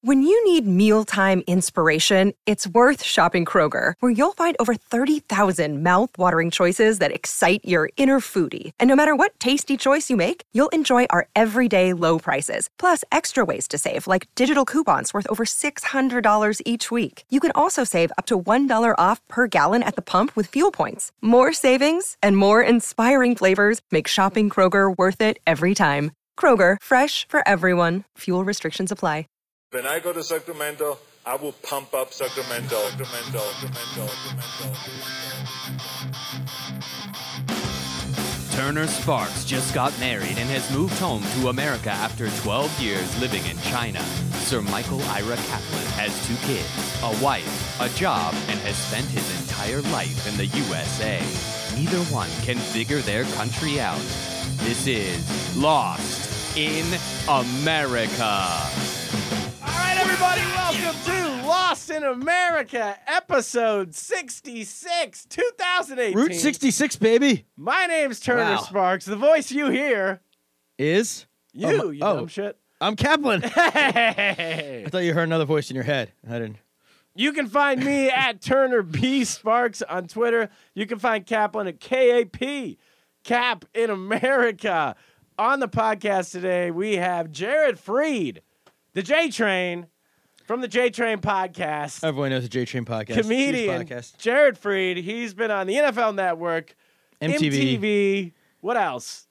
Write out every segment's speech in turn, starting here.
When you need mealtime inspiration, it's worth shopping Kroger, where you'll find over 30,000 mouth-watering choices that excite your inner foodie. And no matter what tasty choice you make, you'll enjoy our everyday low prices, plus extra ways to save, like digital coupons worth over $600 each week. You can also save up to $1 off per gallon at the pump with fuel points. More savings and more inspiring flavors make shopping Kroger worth it every time. Kroger, fresh for everyone. Fuel restrictions apply. When I go to Sacramento, I will pump up Sacramento. Turner Sparks just got married and has moved home to America after 12 years living in China. Sir Michael Ira Kaplan has 2 kids, a wife, a job, and has spent his entire life in the USA. Neither one can figure their country out. This is Lost in America. All right, everybody, welcome to Lost in America, episode 66, 2018. Route 66, baby. My name's Turner Wow. Sparks. The voice you hear, Is? you dumb shit. I'm Kaplan. Hey. I thought you heard another voice in your head. I didn't. You can find me at Turner B. Sparks on Twitter. You can find Kaplan at KAP, Cap in America. On the podcast today, we have Jared Freed, the J Train, from the J Train podcast. Everyone knows the J Train podcast. Comedian Huge podcast. Jared Freed. He's been on the NFL Network, MTV. What else?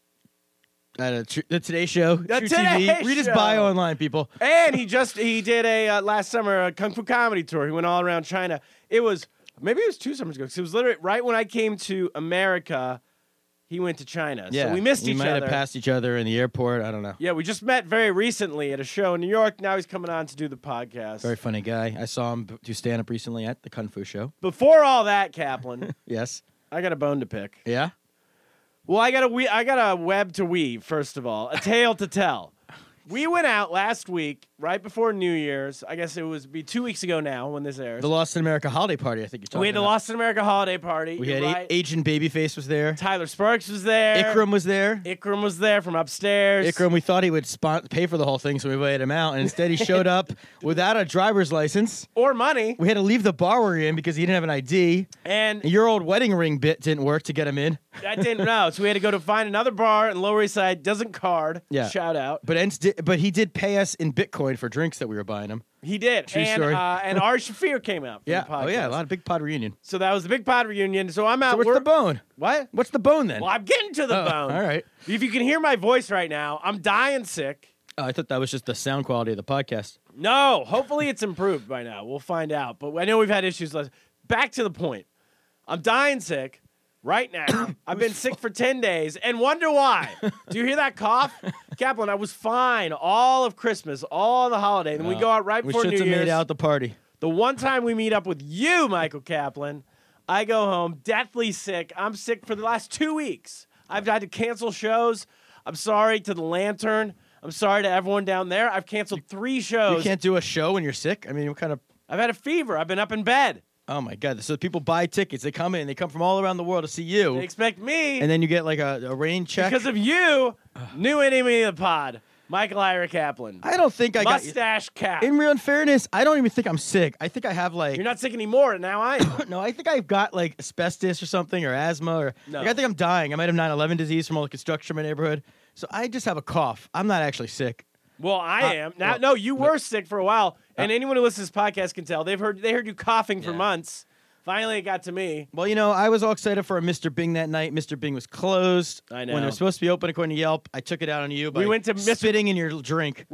The Today Show. The True Today TV. Read his Show. bio online, people. And he did a last summer a Kung Fu comedy tour. He went all around China. Maybe it was 2 summers ago. 'Cause it was literally right when I came to America. He went to China. Yeah. So we missed each We might other. have passed each other in the airport. I don't know. Yeah, we just met very recently at a show in New York. Now he's coming on to do the podcast. Very funny guy. I saw him do stand-up recently at the Kung Fu show. Before all that, Kaplan, Yes. I got a bone to pick. Yeah? Well, I got a web to weave, first of all, a tale to tell. We went out last week, right before New Year's. I guess it was be 2 weeks ago now when this airs. The Lost in America holiday party, I think you're talking We had the about. Lost in America holiday party. We You're had right. Agent Babyface was there. Tyler Sparks was there. Ikram was there. Ikram was there from upstairs. Ikram, we thought he would pay for the whole thing, so we waited him out. And instead, he showed up without a driver's license. Or money. We had to leave the bar we were in because he didn't have an ID. And Your old wedding ring bit didn't work to get him in. I didn't know. So we had to go to find another bar in Lower East Side. Doesn't card. Yeah. Shout out. But he did pay us in Bitcoin for drinks that we were buying him. He did. True and, story. And Ari Shafir came out. For Yeah. The podcast. Oh, yeah. A lot of Big Pod reunion. So that was the Big Pod reunion. So I'm out. So what's the bone? What? What's the bone then? Well, I'm getting to the Oh, bone. all right. If you can hear my voice right now, I'm dying sick. Oh, I thought that was just the sound quality of the podcast. No, hopefully it's improved by now. We'll find out. But I know we've had issues. Back to the point. I'm dying sick right now. I've been sick for 10 days and wonder why. Do you hear that cough? Kaplan, I was fine all of Christmas, all the holiday. Then we go out right We before should New have Year's. made out the party. The one time we meet up with you, Michael Kaplan, I go home deathly sick. I'm sick for the last 2 weeks. I've had to cancel shows. I'm sorry to the Lantern. I'm sorry to everyone down there. I've canceled 3 shows. You can't do a show when you're sick? I mean, what kind of... I've had a fever. I've been up in bed. Oh, my God. So people buy tickets. They come in. They come from all around the world to see you. They expect me, And then you get like a rain check. because of you, new enemy of the pod, Michael Ira Kaplan. I don't think I got... Mustache cap. In real fairness, I don't even think I'm sick. I think I have like... You're not sick anymore. Now I am. No, I think I've got like asbestos or something or asthma or... No. Like, I think I'm dying. I might have 9/11 disease from all the construction in my neighborhood. So I just have a cough. I'm not actually sick. Well, I am. Now, no, you were sick for a while, and anyone who listens to this podcast can tell. They heard you coughing for Yeah. months. Finally, it got to me. Well, you know, I was all excited for a Mr. Bing that night. Mr. Bing was closed. I know. When it was supposed to be open according to Yelp, I took it out on you by We went to Mr. spitting in your drink.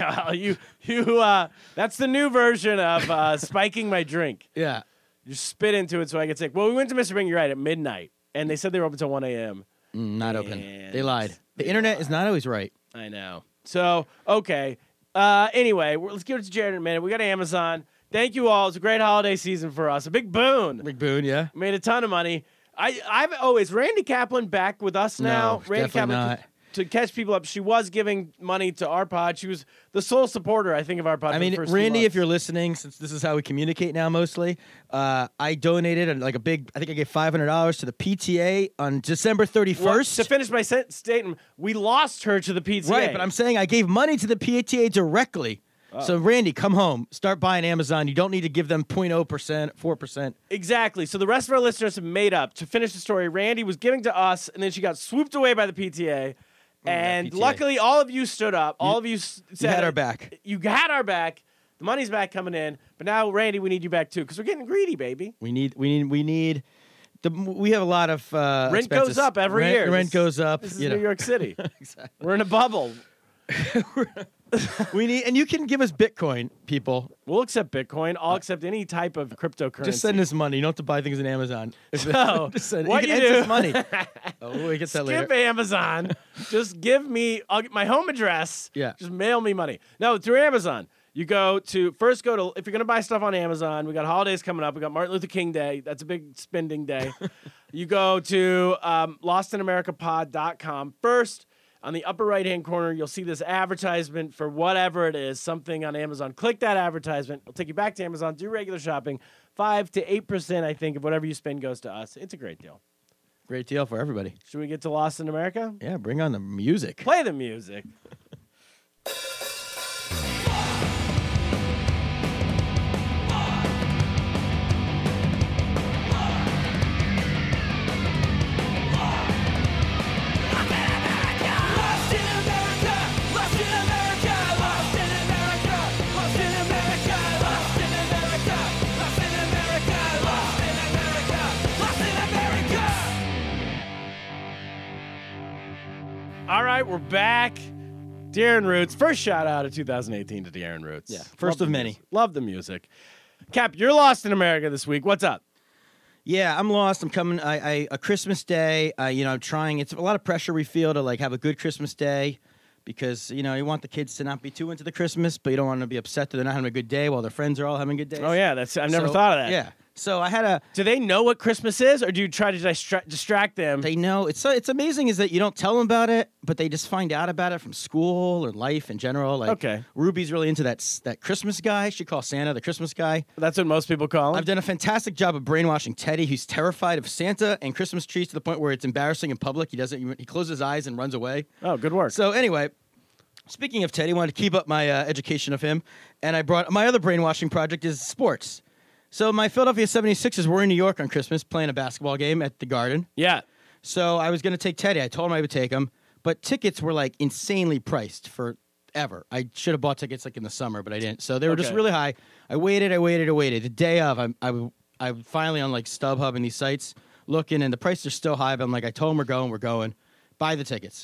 That's the new version of spiking my drink. Yeah. You spit into it so I get sick. Well, we went to Mr. Bing, you're right, at midnight, and they said they were open until 1 a.m. Not open. And They lied. The internet is not always right. I know. So, okay. Anyway, let's give it to Jared in a minute. We got Amazon. Thank you all. It's a great holiday season for us. A big boon. Big Boone, yeah. Made a ton of money. Is Randy Kaplan back with us now? No, Randy definitely Kaplan, not. To catch people up, she was giving money to our pod. She was the sole supporter, I think, of our pod. I for mean, the first few Randy, if months. you're listening, since this is how we communicate now mostly, I donated I think I gave $500 to the PTA on December 31st. Well, to finish my statement, we lost her to the PTA. Right, but I'm saying I gave money to the PTA directly. So, Randy, come home. Start buying Amazon. You don't need to give them 0.0%, 4%. Exactly. So the rest of our listeners have made up. To finish the story, Randy was giving to us, and then she got swooped away by the PTA. And PTA. luckily, all of you stood up. All of you said, You had our back. You had our back. The money's back coming in. But now, Randy, we need you back too because we're getting greedy, baby. We have a lot of Rent expenses. goes up every year. Rent goes up. This is you know. New York City. Exactly. We're in a bubble. We need, and you can give us Bitcoin, people. We'll accept Bitcoin. I'll accept any type of cryptocurrency. Just send us money. You don't have to buy things on Amazon. So, Just send, what you you can do? enter money. Oh, we get that later. Skip Amazon. Just give me my home address. Yeah. Just mail me money. No, through Amazon. You go to if you're going to buy stuff on Amazon, we got holidays coming up. We got Martin Luther King Day. That's a big spending day. You go to lostinamericapod.com. First, on the upper right-hand corner, you'll see this advertisement for whatever it is, something on Amazon. Click that advertisement. It'll take you back to Amazon. Do regular shopping. 5 to 8%, I think, of whatever you spend goes to us. It's a great deal. Great deal for everybody. Should we get to Lost in America? Yeah, bring on the music. Play the music. All right, we're back. Darren Roots. First shout out of 2018 to Darren Roots. Yeah, first of many. Love the music. Cap, you're lost in America this week. What's up? Yeah, I'm lost. I'm coming. A Christmas Day. I'm trying. It's a lot of pressure we feel to have a good Christmas Day, because you want the kids to not be too into the Christmas, but you don't want them to be upset that they're not having a good day while their friends are all having good days. Oh yeah, I've never thought of that. Yeah. So I had a. Do they know what Christmas is, or do you try to distract them? They know. It's amazing is that you don't tell them about it, but they just find out about it from school or life in general. Okay. Ruby's really into that Christmas guy. She calls Santa the Christmas guy. That's what most people call him. I've done a fantastic job of brainwashing Teddy, who's terrified of Santa and Christmas trees to the point where it's embarrassing in public. He closes his eyes and runs away. Oh, good work. So anyway, speaking of Teddy, I wanted to keep up my education of him, and I brought my other brainwashing project is sports. So my Philadelphia 76ers were in New York on Christmas playing a basketball game at the Garden. Yeah. So I was going to take Teddy. I told him I would take him, but tickets were insanely priced forever. I should have bought tickets in the summer, but I didn't. So they were just really high. I waited. The day of, I finally on StubHub and these sites looking, and the prices are still high. But I'm I told him we're going. Buy the tickets.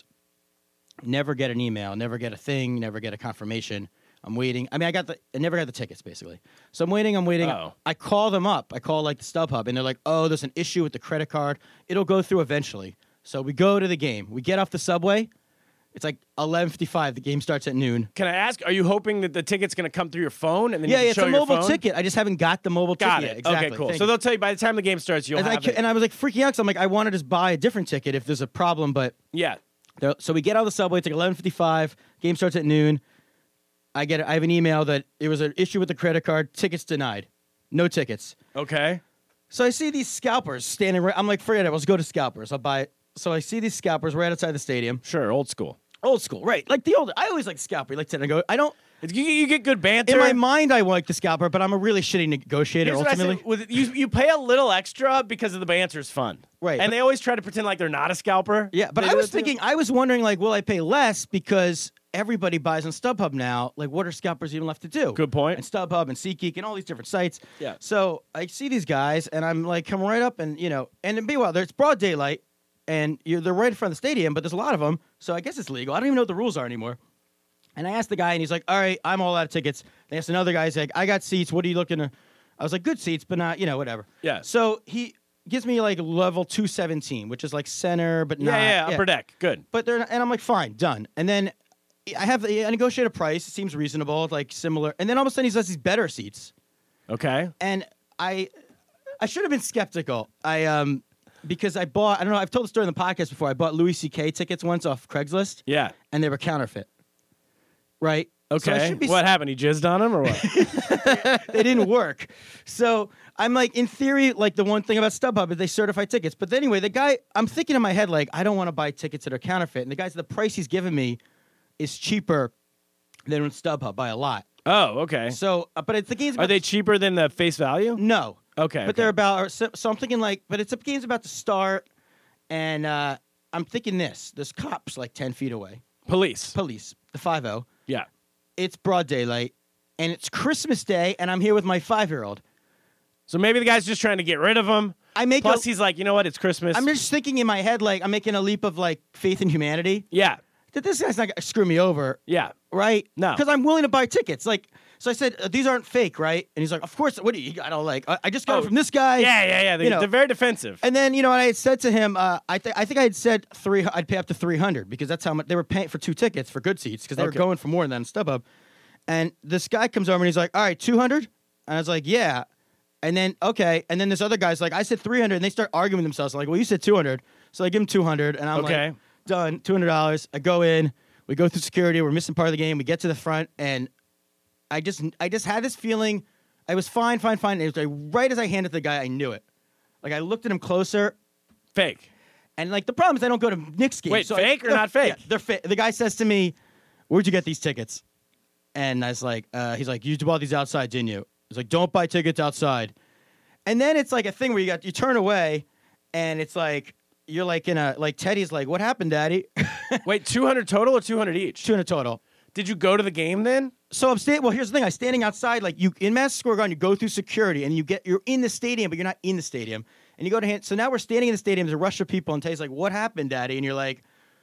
Never get an email. Never get a thing. Never get a confirmation. I'm waiting. I never got the tickets, basically. So I'm waiting. Oh. I call them up. I call the StubHub, and they're like, oh, there's an issue with the credit card. It'll go through eventually. So we go to the game. We get off the subway. It's 11:55. The game starts at noon. Can I ask, are you hoping that the ticket's going to come through your phone? And then Yeah, you it's can a show your mobile phone? ticket. I just haven't got the mobile Got ticket it. yet. Exactly. Okay, cool. Thank So you. they'll tell you by the time the game starts, you'll have it. And I was freaking out because I wanted to buy a different ticket if there's a problem, but Yeah. so we get out of the subway. It's 11:55. Game starts at noon. I have an email that it was an issue with the credit card. Tickets denied. No tickets. Okay. So I see these scalpers standing right. I'm forget it. Let's go to scalpers. I'll buy it. So I see these scalpers right outside the stadium. Sure, old school. Old school, right? The old. I always like scalper. I go. I don't. You get good banter. In my mind, I like the scalper, but I'm a really shitty negotiator. Here's what I say, Ultimately, you pay a little extra because of the banter's fun. Right, And but- they always try to pretend like they're not a scalper. yeah. But They I do was it too. thinking. I was wondering, will I pay less because everybody buys on StubHub now? What are scalpers even left to do? Good point. And StubHub and SeatGeek and all these different sites. Yeah. So I see these guys, and I'm coming right up, and and meanwhile, there's broad daylight, and they're right in front of the stadium, but there's a lot of them, so I guess it's legal. I don't even know what the rules are anymore. And I asked the guy, and he's like, all right, I'm all out of tickets. They asked another guy, he's like, I got seats. What are you looking to? I was like, good seats, but not, whatever. Yeah. So he gives me level 217, which is center, but not. Yeah, upper deck. Good. But and I'm like, fine, done. And then I negotiate a price. It seems reasonable, similar. And then all of a sudden he says these better seats. Okay. And I should have been skeptical. Because I bought, I don't know, I've told the story in the podcast before. I bought Louis C.K. tickets once off Craigslist. Yeah. And they were counterfeit. Right? So I Okay. should be What happened? He jizzed on him or what? they didn't work. So I'm in theory, the one thing about StubHub is they certify tickets. But anyway, the guy, I'm thinking in my head, I don't want to buy tickets that are counterfeit. And the guy said the price he's given me is cheaper than on StubHub by a lot. Oh, okay. So, but the game's about Are they cheaper than the face value? No. Okay. But they're about, so I'm thinking like, but the game's about to start, and I'm thinking there's cops like 10 feet away. Police, The 5-0. yeah. It's broad daylight, and it's Christmas Day, and I'm here with my 5-year-old. So maybe the guy's just trying to get rid of him. Plus, he's like, you know what? It's Christmas. I'm just thinking in my head, like, I'm making a leap of like faith in humanity. Yeah. That this guy's not gonna screw me over. Yeah. Right? No. Because I'm willing to buy tickets. Like, so I said, these aren't fake, right? And he's like, of course. What do you got? Like, I just got it from this guy. Yeah. They're very defensive. And then, I had said to him, I think I had said I'd pay up to $300 because that's how much they were paying for 2 tickets for good seats because they were going for more than that on StubHub. And this guy comes over and he's like, all right, 200? And I was like, yeah. And then, okay. And then this other guy's like, I said 300. And they start arguing with themselves. I'm like, well, you said 200. So I give him 200. And I'm like, done, $200. I go in. We go through security. We're missing part of the game. We get to the front. And I just had this feeling. I was fine. And it was like right as I handed the guy, I knew it. Like I looked at him closer. Fake. And like the problem is I don't go to Knicks games. Wait, so fake or not fake? Yeah, they're fake. The guy says to me, where'd you get these tickets? And I was like, he's like, you bought these outside, didn't you? He's like, don't buy tickets outside. And then it's like a thing where you turn away, and it's like you're like in a like Teddy's like, what happened, Daddy? Wait, 200 total or 200 each? 200 total. Did you go to the game then? So I'm standing. Well, here's the thing. I'm standing outside. Like you in Madison Square Garden, you go through security, and you're in the stadium, but you're not in the stadium. And you go to hand. So now we're standing in the stadium. There's a rush of people, and Teddy's like, what happened, Daddy? And you're like,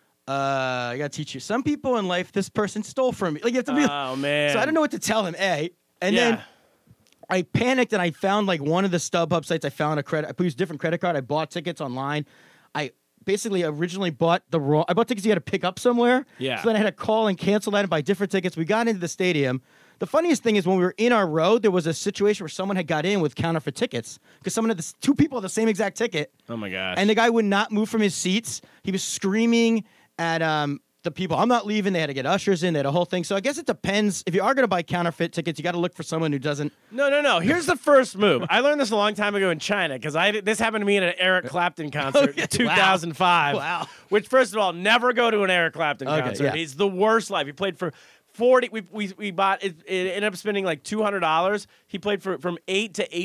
I gotta teach you. Some people in life, this person stole from me. Like you have to be. Oh man. So I don't know what to tell him. And then I panicked and I found like one of the StubHub sites. I found I used a different credit card. I bought tickets online. I basically originally bought I bought tickets you had to pick up somewhere. Yeah. So then I had to call and cancel that and buy different tickets. We got into the stadium. The funniest thing is when we were in our row, there was a situation where someone had got in with counterfeit tickets because someone had two people had the same exact ticket. Oh my gosh. And the guy would not move from his seats. He was screaming at the people, I'm not leaving. They had to get ushers in. They had a whole thing. So I guess it depends. If you are going to buy counterfeit tickets, you got to look for someone who doesn't. No. Here's the first move. I learned this a long time ago in China because this happened to me at an Eric Clapton concert in 2005. Wow. Which, first of all, never go to an Eric Clapton concert. Yeah. He's the worst live. He played for 40. We bought it. It ended up spending like $200. He played from 8 to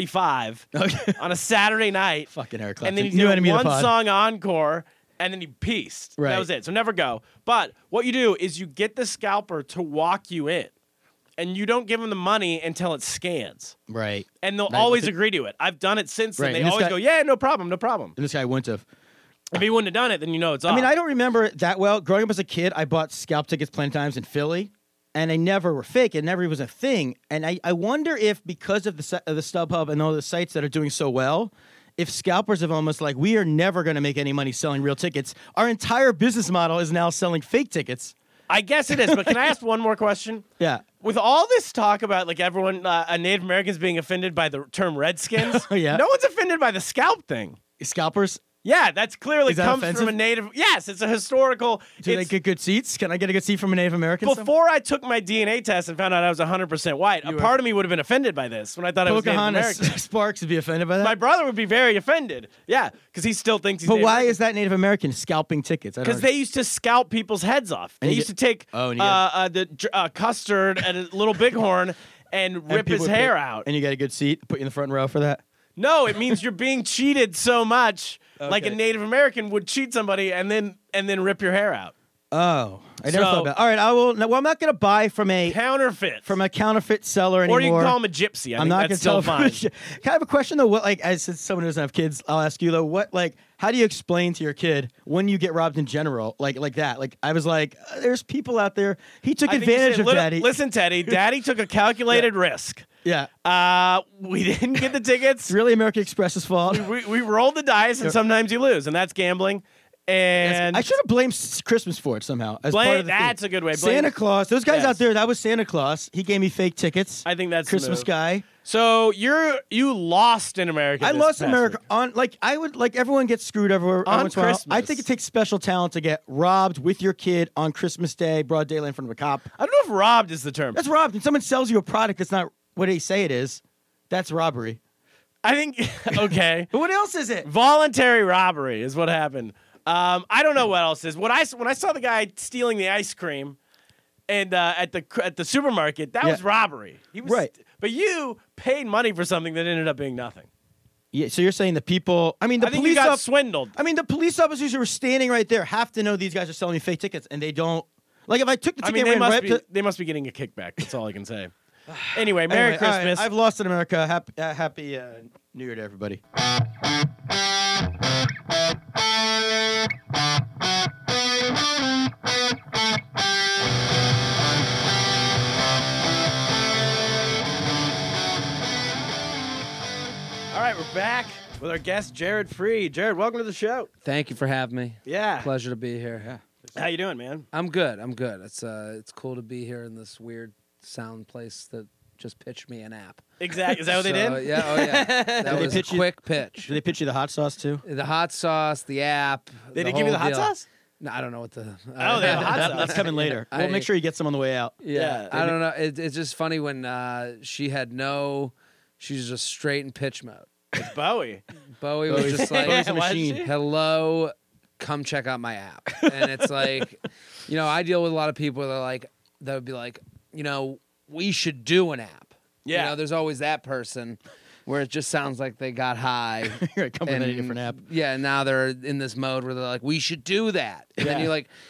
8:45 on a Saturday night. Fucking Eric Clapton. And then he did one song encore. And then he pieced. Right. That was it. So never go. But what you do is you get the scalper to walk you in. And you don't give them the money until it scans. Right. And they'll always agree to it. I've done it since then. Right. They always go, yeah, no problem. And this guy wouldn't have. If he wouldn't have done it, then you know it's off. I mean, I don't remember it that well. Growing up as a kid, I bought scalp tickets plenty of times in Philly. And they never were fake. It never was a thing. And I wonder if because of the StubHub and all the sites that are doing so well, if scalpers have almost like, we are never going to make any money selling real tickets. Our entire business model is now selling fake tickets. I guess it is. But can I ask one more question? Yeah. With all this talk about like everyone, Native Americans being offended by the term Redskins, Yeah. No one's offended by the scalp thing. Scalpers? Yeah, that's clearly Is that comes offensive? from a Native. Yes, it's a historical. Do they get good seats? Can I get a good seat from a Native American? Before I took my DNA test and found out I was 100% white, a part of me would have been offended by this when I thought I was Native American. Pocahontas Sparks would be offended by that? My brother would be very offended. Yeah, because he still thinks he's But Native why American. is that Native American scalping tickets? Because they used to scalp people's heads off. They used to take the custard and a little bighorn and rip his hair out. And you get a good seat, put you in the front row for that? No, it means you're being cheated so much, like a Native American would cheat somebody and then rip your hair out. Oh, I never thought about it. All right, I will. Well, I'm not going to buy from a counterfeit seller anymore. Or you can call him a gypsy. I'm not going to tell fine. Can I have a question though? What, like, as someone who doesn't have kids, I'll ask you though. What, like, how do you explain to your kid when you get robbed in general, like that? Like, I was like, there's people out there. He took advantage of Daddy. Listen, Teddy. Daddy took a calculated risk. Yeah. We didn't get the tickets. It's really American Express's fault. We rolled the dice, and sometimes you lose, and that's gambling. And I should have blamed Christmas for it somehow. As part of the that's theme. a good way. Santa Claus. Those guys out there, that was Santa Claus. He gave me fake tickets. I think that's Christmas the move. guy. So you lost in America. I lost past America week. on everyone gets screwed everywhere On once in a while. Christmas. I think it takes special talent to get robbed with your kid on Christmas Day, broad daylight in front of a cop. I don't know if robbed is the term. That's robbed. When someone sells you a product that's not what they say it is, that's robbery. I think okay. But what else is it? Voluntary robbery is what happened. I don't know what else is. When I saw the guy stealing the ice cream, and at the supermarket, that was robbery. He was Right. But you paid money for something that ended up being nothing. Yeah, so you're saying the people? I mean, the I think police you got swindled. I mean, the police officers who were standing right there have to know these guys are selling me fake tickets, and they don't. Like, if I took the ticket, they and ran must right be up to, they must be getting a kickback. That's all I can say. Anyway, Merry Anyway, all right, Christmas. I've lost in America. Happy New Year to everybody. All right, we're back with our guest Jared Free. Jared, welcome to the show. Thank you for having me. Yeah. Pleasure to be here. Yeah. How you doing, man? I'm good. It's cool to be here in this weird sound place that just pitched me an app. Exactly. Is that what they So, did? Yeah, oh yeah. That they was a pitch you- quick pitch. Did they pitch you the hot sauce too? The hot sauce, the app. They didn't give you the hot whole deal. sauce? No, I don't know what the. Oh, they have a hot sauce. That's coming later. We'll make sure you get some on the way out. Yeah, Yeah. I don't know. It's just funny when she was just straight in pitch mode. It's Bowie. Bowie was just like, Bowie's a Why is machine. she? hello, come check out my app. And it's like, I deal with a lot of people that would be like, we should do an app. Yeah. There's always that person where it just sounds like they got high. You're complimenting a and- different app. Yeah, and now they're in this mode where they're like, we should do that. And then Yeah. you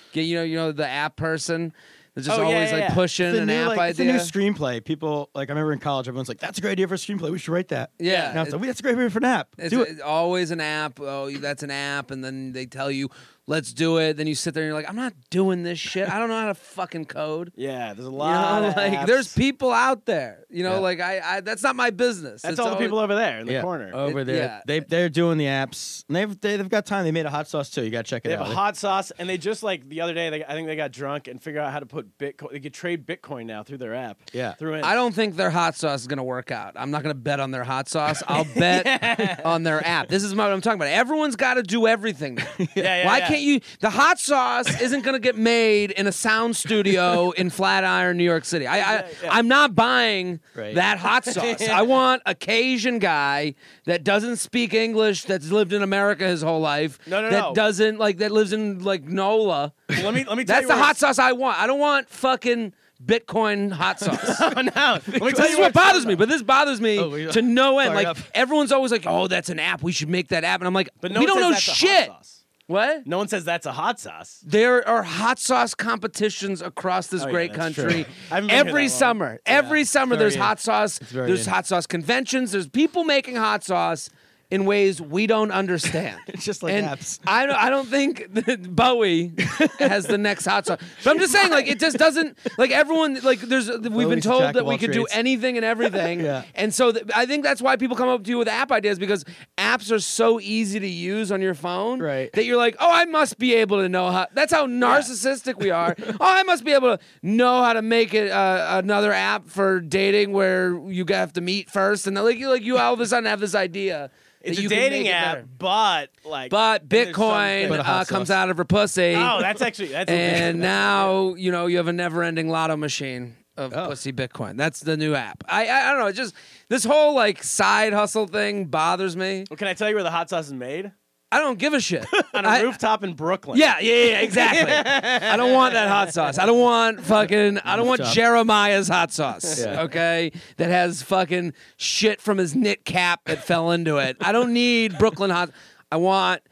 get, the app person that's just Oh, yeah, always yeah, yeah. pushing It's a an new, app it's a idea. new screenplay. People, I remember in college, everyone's like, that's a great idea for a screenplay. We should write that. Yeah, Now it's like, that's a great idea for an app. It's Do it. always an app. Oh, that's an app. And then they tell you, let's do it. Then you sit there and you're like, I'm not doing this shit. I don't know how to fucking code. Yeah, there's a lot of apps. There's people out there. Yeah. I that's not my business. That's It's all the always- people over there in the Yeah, corner. over there. They're doing the apps. And they've got time. They made a hot sauce too. You got to check it They out. have a hot sauce, and they just the other day, I think they got drunk and figured out how to put Bitcoin. They could trade Bitcoin now through their app. Yeah. Through it. I don't think their hot sauce is going to work out. I'm not going to bet on their hot sauce. I'll bet on their app. This is what I'm talking about. Everyone's got to do everything. Yeah, Why yeah. can't you? The hot sauce isn't going to get made in a sound studio in Flatiron, New York City. I'm not buying Right. that hot sauce. I want a Cajun guy that doesn't speak English, that's lived in America his whole life. No. That doesn't that lives in NOLA. Well, let me tell That's you the where hot sauce I want. I don't want fucking Bitcoin hot sauce. Oh, no. Let me tell This you is what bothers me, but this bothers me Oh, to no end. Fire Like up. everyone's always like, "Oh, that's an app. We should make that app." And I'm like, But no "We one don't says know that's a hot shit." sauce. What? No one says that's a hot sauce. There are hot sauce competitions across this Oh, yeah, great that's true. country. I haven't been here Every that long. summer, every summer, very there's in. hot sauce. very There's in. hot sauce conventions. There's people making hot sauce in ways we don't understand. It's just like and apps. I don't think that Bowie has the next hot sauce. But I'm just saying, it just doesn't. Everyone, we've been Bowie's told jack that of we all could do trades. anything and everything. Yeah. And so I think that's why people come up to you with app ideas, because apps are so easy to use on your phone. Right. That you're like, oh, I must be able to know how. That's how narcissistic we are. Oh, I must be able to know how to make it another app for dating where you have to meet first, and you all of a sudden have this idea. It's that a you can dating make it app, better. but But there's Bitcoin something- But a hot comes sauce. out of her pussy. Oh, that's actually that's And now you have a never-ending lotto machine of Oh. pussy Bitcoin. That's the new app. I don't know. It's just this whole side hustle thing bothers me. Well, can I tell you where the hot sauce is made? I don't give a shit. On a rooftop in Brooklyn. Yeah, exactly. I don't want that hot sauce. I don't want Rooftop. Jeremiah's hot sauce. Yeah. Okay, that has fucking shit from his knit cap that fell into it. I don't need Brooklyn hot. I want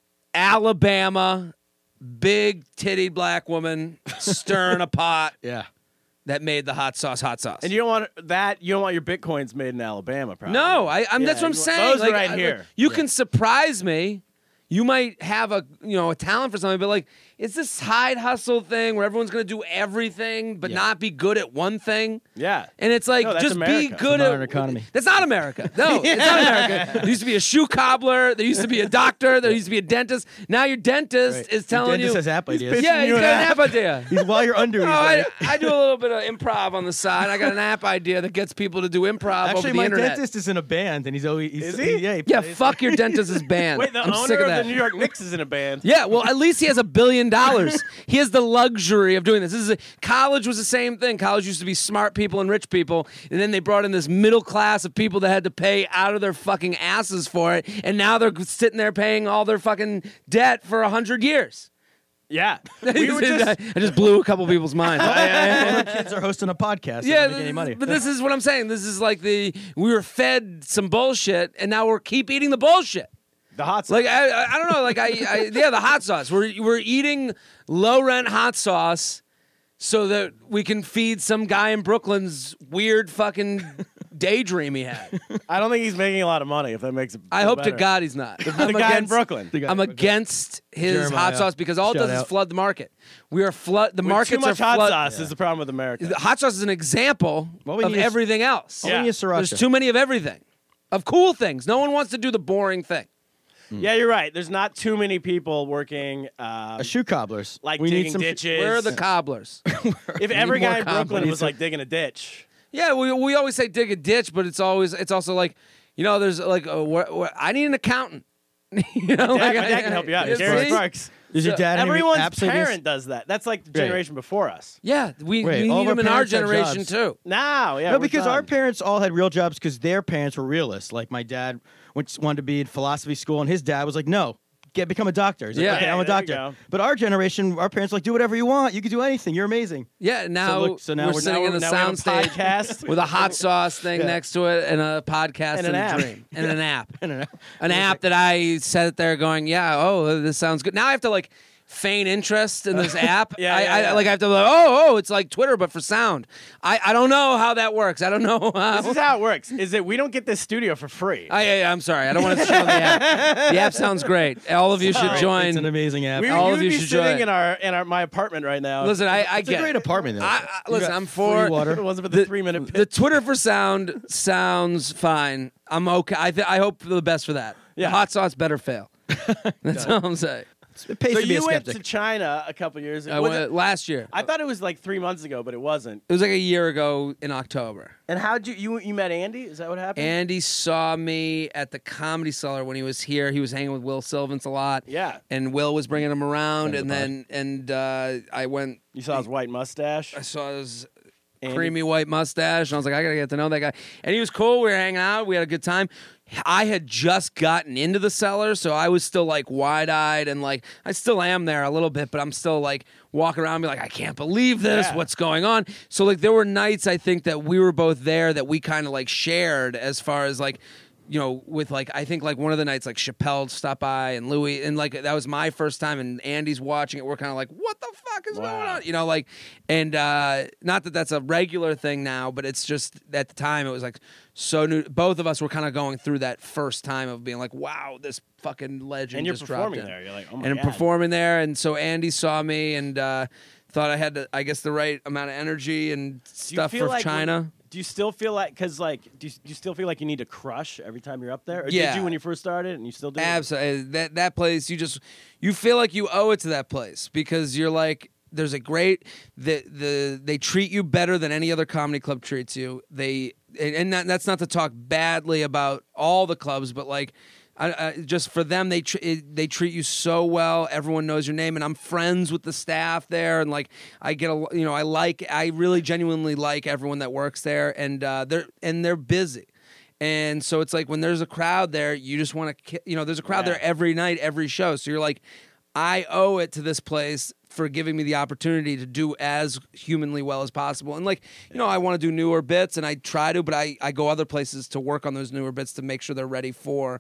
Alabama, big titty black woman stirring a pot Yeah. that made the hot sauce hot sauce. And you don't want that. You don't want your Bitcoins made in Alabama, probably. No, I'm. Yeah, That's what I'm you want saying. those right here. You can surprise me. You might have a talent for something, but it's this side hustle thing where everyone's gonna do everything but not be good at one thing. Yeah. And it's like, No, that's just be America. good It's a at. modern economy. That's not America. No, it's not America. There used to be a shoe cobbler. There used to be a doctor. There used to be a dentist. Now your dentist Right. is telling Dentist you. has app ideas. Yeah, he's you got an an app idea. While you're under, No, he's like, I do a little bit of improv on the side. I got an app idea that gets people to do improv actually, over the my internet. dentist is in a band, and he's always. Is he? Yeah, Yeah, plays. fuck your dentist's band. Wait, the I'm owner sick of of that. the New York Knicks is in a band. Yeah, well, at least he has $1 billion. He has the luxury of doing this. College was the same thing. College used to be smart people and rich people, and then they brought in this middle class of people that had to pay out of their fucking asses for it, and now they're sitting there paying all their fucking debt for 100 years. Yeah. We were I just blew a couple people's minds. All the kids are hosting a podcast. They don't make any money. But this is what I'm saying. This is like we were fed some bullshit, and now we're keep eating the bullshit. The hot sauce. Like I don't know. Like the hot sauce. We're eating low rent hot sauce so that we can feed some guy in Brooklyn's weird fucking daydream he had. I don't think he's making a lot of money. If that makes it. I hope better. to God he's not. The guy in Brooklyn. I'm against his Jeremiah. hot sauce because all it does is flood the market. We are the markets Too much are hot flood. sauce is the problem with America. The hot sauce is an example Well, we of need is- everything else. All we need is sriracha. There's too many of everything, of cool things. No one wants to do the boring thing. Yeah, you're right. There's not too many people working Shoe cobblers. like we need digging some ditches. Where are the cobblers? If every more guy in Brooklyn companies. was like digging a ditch. Yeah, we always say dig a ditch, but it's also like, there's like I need an accountant. You know, Dad, like, my dad can help you out. Yeah, Gary see? Sparks. Does your dad have any Everyone's absolute parent does that. That's like the generation before us. Yeah, we Wait, all need of them our in our parents had generation jobs. too. Now, yeah. No, we're because our done. parents all had real jobs because their parents were realists. Like my dad wanted to be in philosophy school, and his dad was like, "No, become a doctor." He's like, Yeah. okay, Yeah, I'm a there you doctor. go. But our generation, our parents were like, do whatever you want. You can do anything. You're amazing. Yeah, now, So now we're we're- sitting now in the Now we have a soundstage podcast. with a hot sauce thing next to it and a podcast And and, an a app. dream and an app. I don't know. An app that I sat there going, yeah, oh, this sounds good. Now I have to like feign interest in this app. Yeah, I yeah. I have to be like, oh, it's like Twitter but for sound. I don't know how that works. I don't know how. This is how it works. Is that we don't get this studio for free. I'm sorry. I don't want to show the app. The app sounds great. All of you should It's join. an amazing app. all you of would you be should sitting join. in my apartment right now. Listen, I It's get a great apartment, though. listen, got I'm free for water. If it wasn't for the 3-minute The Twitter for sound sounds fine. I'm okay. I hope for the best for that. Yeah. Hot sauce better fail. That's all I'm saying. It pays So to be a you went skeptic. to China a couple years ago. I Was went it- last year. I thought it was like 3 months ago, but it wasn't. It was like a year ago in October. And how'd you met Andy? Is that what happened? Andy saw me at the Comedy Cellar when he was here. He was hanging with Will Sylvans a lot. Yeah. And Will was bringing him around, Friend of and the then I went. You saw his white mustache. I saw his Andy? creamy white mustache, and I was like, I gotta get to know that guy. And he was cool. We were hanging out. We had a good time. I had just gotten into the cellar, so I was still like wide-eyed and like I still am there a little bit, but I'm still like walking around, and be like, I can't believe this. Yeah. What's going on? So like there were nights I think that we were both there that we kind of like shared as far as like. With like I think like one of the nights like Chappelle stopped by and Louis and like that was my first time and Andy's watching it. We're kind of like, what the fuck is going on? And not that that's a regular thing now, but it's just at the time it was like so new. Both of us were kind of going through that first time of being like, wow, this fucking legend And you're just performing dropped in. there. You're like, oh my and I'm God. performing there, and so Andy saw me and thought I had I guess the right amount of energy and Do you stuff feel for like China. Do you still feel like because like do you still feel like you need to crush every time you're up there? Or Yeah. Did you when you first started and you still do? Absolutely. That place, you feel like you owe it to that place because you're like, there's a great they treat you better than any other comedy club treats you. That's not to talk badly about all the clubs, but like. Just for them, they treat you so well. Everyone knows your name, and I'm friends with the staff there. And like, I really genuinely like everyone that works there, and they're busy. And so it's like when there's a crowd there, you just want to, there's a crowd there every night, every show. So you're like, I owe it to this place for giving me the opportunity to do as humanly well as possible. And like, I want to do newer bits, and I try to, but I go other places to work on those newer bits to make sure they're ready for.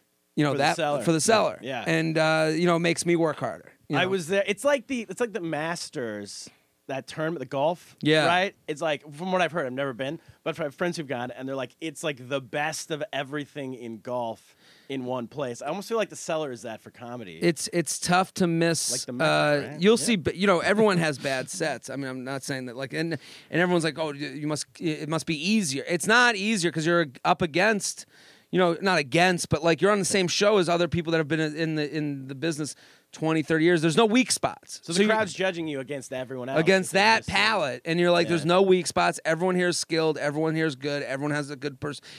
For the cellar. Yeah. And it makes me work harder. I was there. It's like the Masters, that tournament, the golf. Yeah. Right. It's like from what I've heard, I've never been, but I have friends who've gone, and they're like, it's like the best of everything in golf in one place. I almost feel like the cellar is that for comedy. It's tough to miss. Like the Mecca, right? You'll see. Everyone has bad sets. I mean, I'm not saying that. Like, and everyone's like, oh, it must be easier. It's not easier because you're up against. Not against, but like you're on the same show as other people that have been in the business 20, 30 years. There's no weak spots. so the crowd's judging you against everyone else. against that palette, and you're like, Yeah. there's no weak spots. Everyone here is skilled. Everyone here is good. Everyone has a good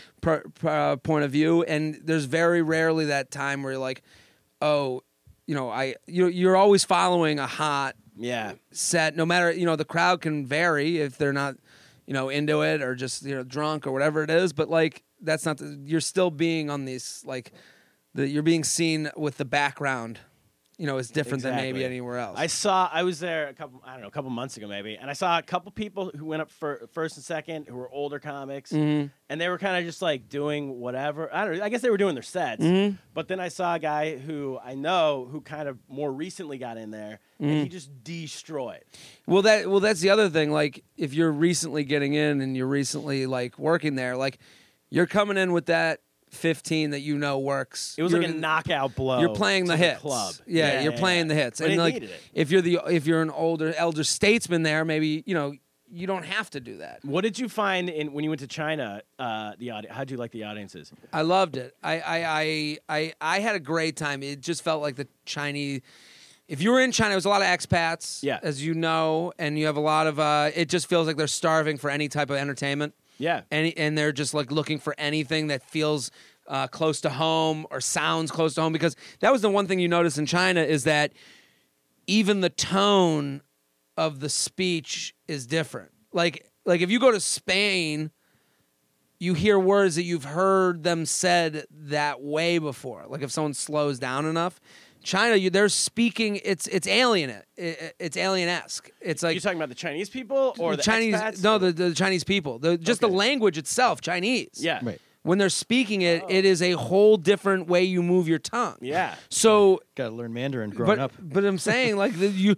point of view, and there's very rarely that time where you're like, oh, you're always following a hot Yeah. set. No matter the crowd can vary if they're not into it or just drunk or whatever it is, but like. That's not. You're still being on these like, you're being seen with the background. is different than maybe Exactly. anywhere else. I was there a couple months ago maybe, and I saw a couple people who went up for first and second who were older comics, and they were kind of just like doing whatever. I don't know. I guess they were doing their sets, but then I saw a guy who I know who kind of more recently got in there, and he just destroyed. Well, that's the other thing. Like, if you're recently getting in and you're recently like working there, like you're coming in with that 15 that works. It was like a knockout blow. You're playing the to hits. club. Yeah, you're playing the hits. But and it like, needed it. if you're an elder statesman there, maybe you don't have to do that. What did you find when you went to China? The audience. How did you like the audiences? I loved it. I had a great time. It just felt like the Chinese. If you were in China, it was a lot of expats, as you know, and you have a lot of. It just feels like they're starving for any type of entertainment. Yeah, and they're just like looking for anything that feels close to home or sounds close to home, because that was the one thing you notice in China is that even the tone of the speech is different. Like if you go to Spain, you hear words that you've heard them said that way before. Like if someone slows down enough. China, they're speaking. It's alien. It's alien-esque. It's like you're talking about the Chinese people or the Chinese. expats? No, the Chinese people. The language itself, Chinese. Yeah. Right. When they're speaking it, it is a whole different way you move your tongue. Yeah. So, Got to learn Mandarin growing up. but I'm saying like you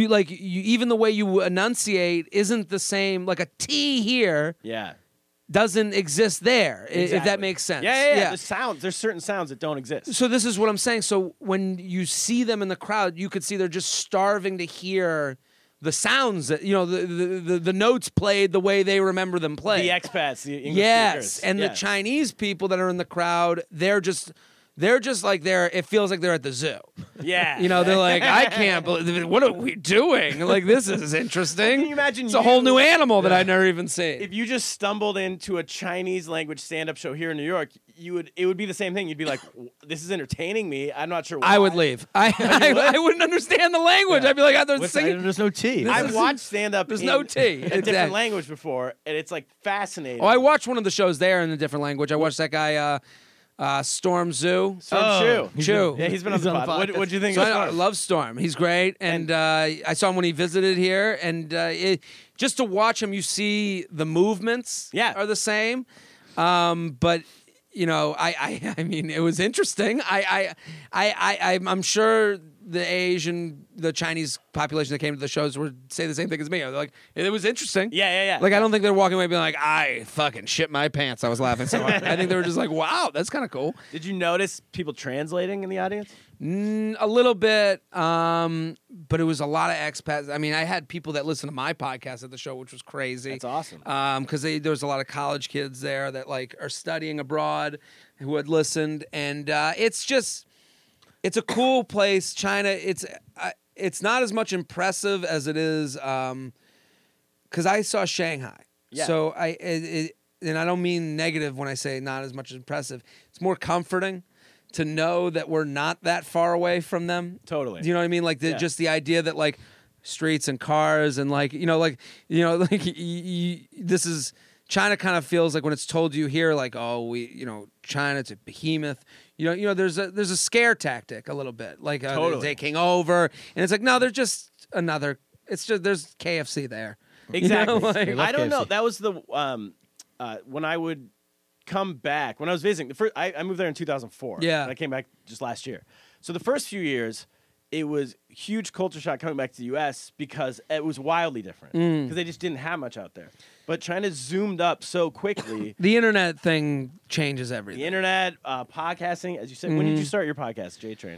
even the way you enunciate isn't the same. Like a T here Yeah. doesn't exist there. If that Exactly. makes sense. Yeah. There's certain sounds that don't exist. So this is what I'm saying. So when you see them in the crowd, you could see they're just starving to hear the sounds that the notes played the way they remember them played. The expats, the English Yes, speakers. and the Chinese people that are in the crowd, they're just like it feels like they're at the zoo. Yeah. They're like, I can't believe, what are we doing? Like, this is interesting. Can you imagine it's a whole new animal that I've never even seen. If you just stumbled into a Chinese language stand-up show here in New York, it would be the same thing. You'd be like, this is entertaining me. I'm not sure why. I would leave. I wouldn't understand the language. I'd be like, they're singing. There's no T. I've watched stand-up There's in no T. a Exactly. different language before, and it's like fascinating. Oh, I watched one of the shows there in a different language. I watched that guy, Storm Zoo. Storm Chu. Chu. Yeah, he's been on the pod. What'd you think So of I Storm? love Storm. He's great, and I saw him when he visited here, and just to watch him, you see the movements are the same, but I mean, it was interesting. I'm sure the Chinese population that came to the shows would say the same thing as me. They're like, it was interesting. Yeah. Like, I don't think they're walking away being like, I fucking shit my pants. I was laughing so hard. I think they were just like, wow, that's kind of cool. Did you notice people translating in the audience? A little bit, but it was a lot of expats. I mean, I had people that listen to my podcast at the show, which was crazy. That's awesome. Because there's a lot of college kids there that like are studying abroad who had listened, and it's a cool place. China, it's not as much impressive as it is because I saw Shanghai. Yeah. So and I don't mean negative when I say not as much impressive. It's more comforting to know that we're not that far away from them. Totally. Do you know what I mean? Like just the idea that like streets and cars and this is China kind of feels like when it's told you here, like, oh, China, it's a behemoth. There's a scare tactic a little bit, like Totally. they're taking over, and it's like, no, they're just another. It's just there's KFC there. Exactly. They love I don't know. KFC. That was the when I would come back when I was visiting. I moved there in 2004. Yeah. And I came back just last year. So the first few years, it was huge culture shock coming back to the U.S. because it was wildly different because they just didn't have much out there. But China zoomed up so quickly. The internet thing changes everything. The internet, podcasting, as you said. When did you start your podcast, J-Train?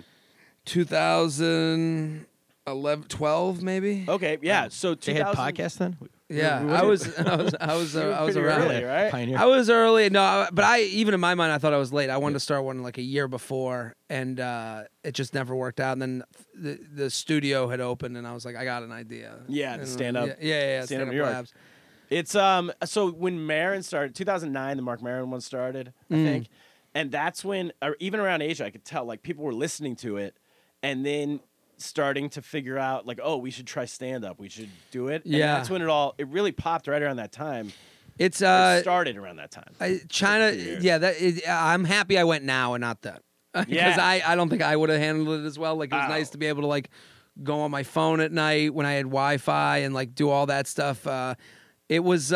2011, 12 maybe. Okay, yeah. So They had 2000 podcasts then? Yeah, I was pretty around. early, right? Pioneer. I was early. No, but even in my mind, I thought I was late. I wanted to start one like a year before, and it just never worked out. And then the studio had opened, and I was like, I got an idea. Yeah, the And, stand-up. Yeah, Stand-up stand-up New York. labs. It's so when Maron started, 2009, the Mark Maron one started, I think, and that's when, or even around Asia, I could tell like people were listening to it, and then starting to figure out like, oh, we should try stand up, we should do it. And Yeah. that's when it really popped right around that time. It's It started around that time. China. few years. Yeah, I'm happy I went now and not then. because Yeah. I don't think I would have handled it as well. Like it was nice to be able to like go on my phone at night when I had Wi-Fi and like do all that stuff. It was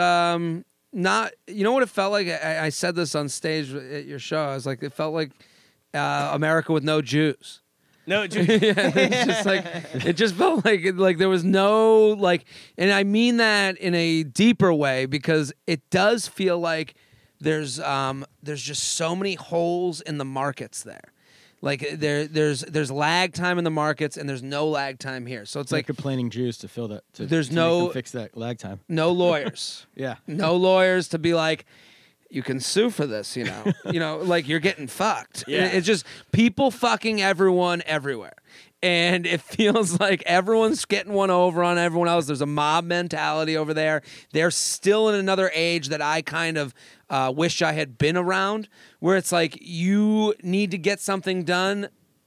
not, you know what it felt like? I said this on stage at your show. I was like, it felt like America with no Jews. No, Yeah, it's just like it just felt like there was no like, and I mean that in a deeper way because it does feel like there's just so many holes in the markets there. Like there's lag time in the markets and there's no lag time here. So it's Like like complaining Jews to fill that. There's to no- make them fix that lag time. no lawyers. Yeah. No lawyers to be like, you can sue for this, you know, like you're getting fucked. Yeah. It's just people fucking everyone everywhere. And it feels like everyone's getting one over on everyone else. There's a mob mentality over there. They're still in another age that I kind of wish I had been around, where it's like you need to get something done,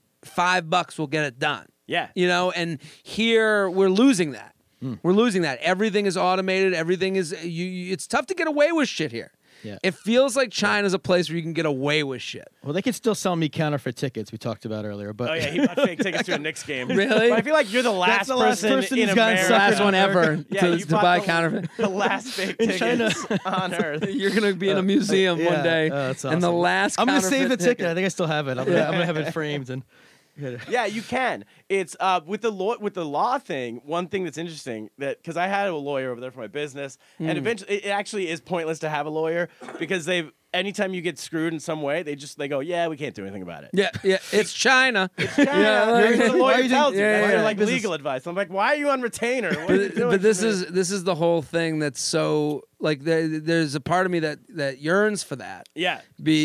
$5 will get it done. Yeah. You know, and here we're losing that. We're losing that. Everything is automated. Everything is it's tough to get away with shit here. Yeah. It feels like China's a place where you can get away with shit. Well, they could still sell me counterfeit tickets we talked about earlier, but Oh yeah, he bought fake tickets to a Knicks game. Really? But I feel like you're the last, the last person in who's gotten America. suckered Last one ever Yeah, to you bought buy the- counterfeit. The last fake In tickets on earth. You're gonna be in a museum yeah, one day, that's and the awesome. last. I'm gonna save the counterfeit ticket. I think I still have it. I'm gonna have it framed and. Yeah, you can. It's with the law thing. One thing that's interesting that because I had a lawyer over there for my business, and eventually it actually is pointless to have a lawyer because anytime you get screwed in some way, they go, yeah, we can't do anything about it. Yeah, it's China. Yeah, like- that's what the Why lawyer you tells think- you. Yeah, That's yeah, their, like business- legal advice. I'm like, why are you on retainer? What are you doing But this for me? is the whole thing that's so like there's a part of me that yearns for that. Yeah.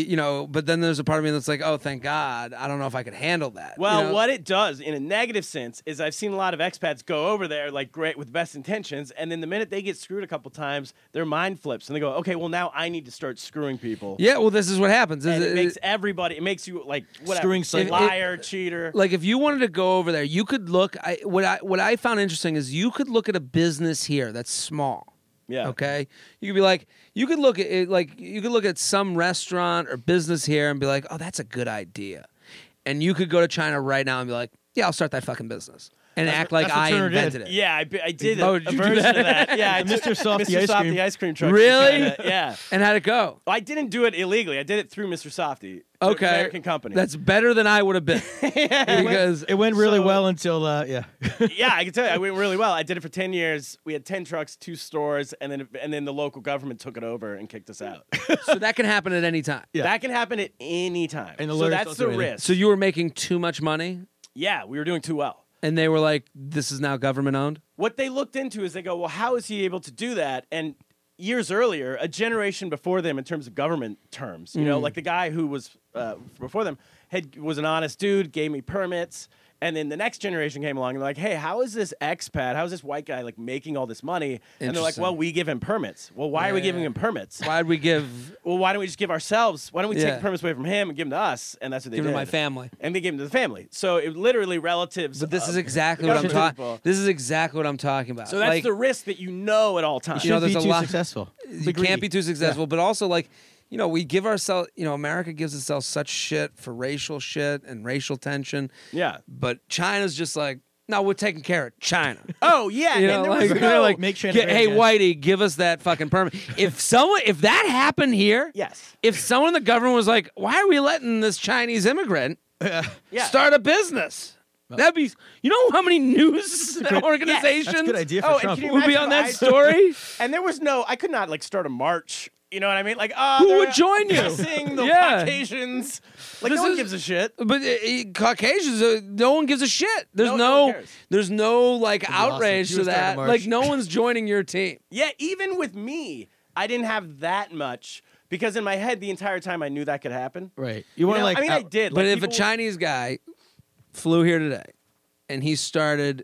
But then there's a part of me that's like, oh, thank God, I don't know if I could handle that. Well, you know? what it does in a negative sense is I've seen a lot of expats go over there like great with best intentions, and then the minute they get screwed a couple times, their mind flips and they go, okay, well now I need to start screwing people. Yeah, well, this is what happens. And it makes everybody. It makes you like whatever. Screwing psych- liar, cheater. Like if you wanted to go over there, you could look. What I found interesting is you could look at a business here that's small. Yeah. Okay. You could be like, you could look at it like you could look at some restaurant or business here and be like, oh, that's a good idea. And you could go to China right now and be like, yeah, I'll start that fucking business and act like that's what I Turner did. invented it. Yeah, I did Oh, a did you do version that? of that. Yeah, I Mr. took Softy Mr. ice Softy cream. ice cream truck. to Really? China. Yeah. And how'd it go? I didn't do it illegally. I did it through Mr. Softy. Okay. American company. That's better than I would have been. Because It went really So- well until yeah. Yeah, I can tell you, I went really well. I did it for 10 years. We had 10 trucks, 2 stores, and then the local government took it over and kicked us out. so that can happen at any time. Yeah. That can happen at any time. And the So lawyers that's don't the do anything. risk. So you were making too much money Yeah, we were doing too well. and they were like, this is now government owned? What they looked into is they go, well, how is he able to do that? And years earlier, a generation before them in terms of government terms, you know, like the guy who was before them was an honest dude, gave me permits. And then the next generation came along and they're like, hey, how is this expat, how is this white guy like making all this money? And they're like, Interesting. well, we give him permits. Well, why are we giving him permits? Why'd we give Well, why don't we just give ourselves? Why don't we take Yeah. the permits away from him and give them to us? And that's what they give did. to my family? And they gave them to the family. So it literally relatives. But this of is exactly the what I'm government talking. people. This is exactly what I'm talking about. So that's like, the risk that you know at all times. You know, Shouldn't there's be a too lot- successful. you can't be too successful, but also like, you know, we give ourselves, you know, America gives itself such shit for racial shit and racial tension. Yeah. But China's just like, no, we're taking care of China. Oh yeah, You know, and there like, was they're no, like, Make China "Get- great hey, again." Whitey, give us that fucking permit. If that happened here, yes, if someone in the government was like, why are we letting this Chinese immigrant yeah. start a business? That'd be, you know how many news organizations That's a good idea for Oh, and Trump. can you would be imagine on that if story? And there was no, I could not like start a march. You know what I mean? Like, Who they're would join you? oppressing the Yeah. Caucasians. Like, This no one is- gives a shit. But Caucasians, no one gives a shit. There's No one cares. there's no like be awesome. outrage You to would start a that. march. Like no one's joining your team. Yeah, even with me, I didn't have that much because in my head the entire time I knew that could happen. Right. You You want know, like I mean, I did. But like, if a people- Chinese guy flew here today and he started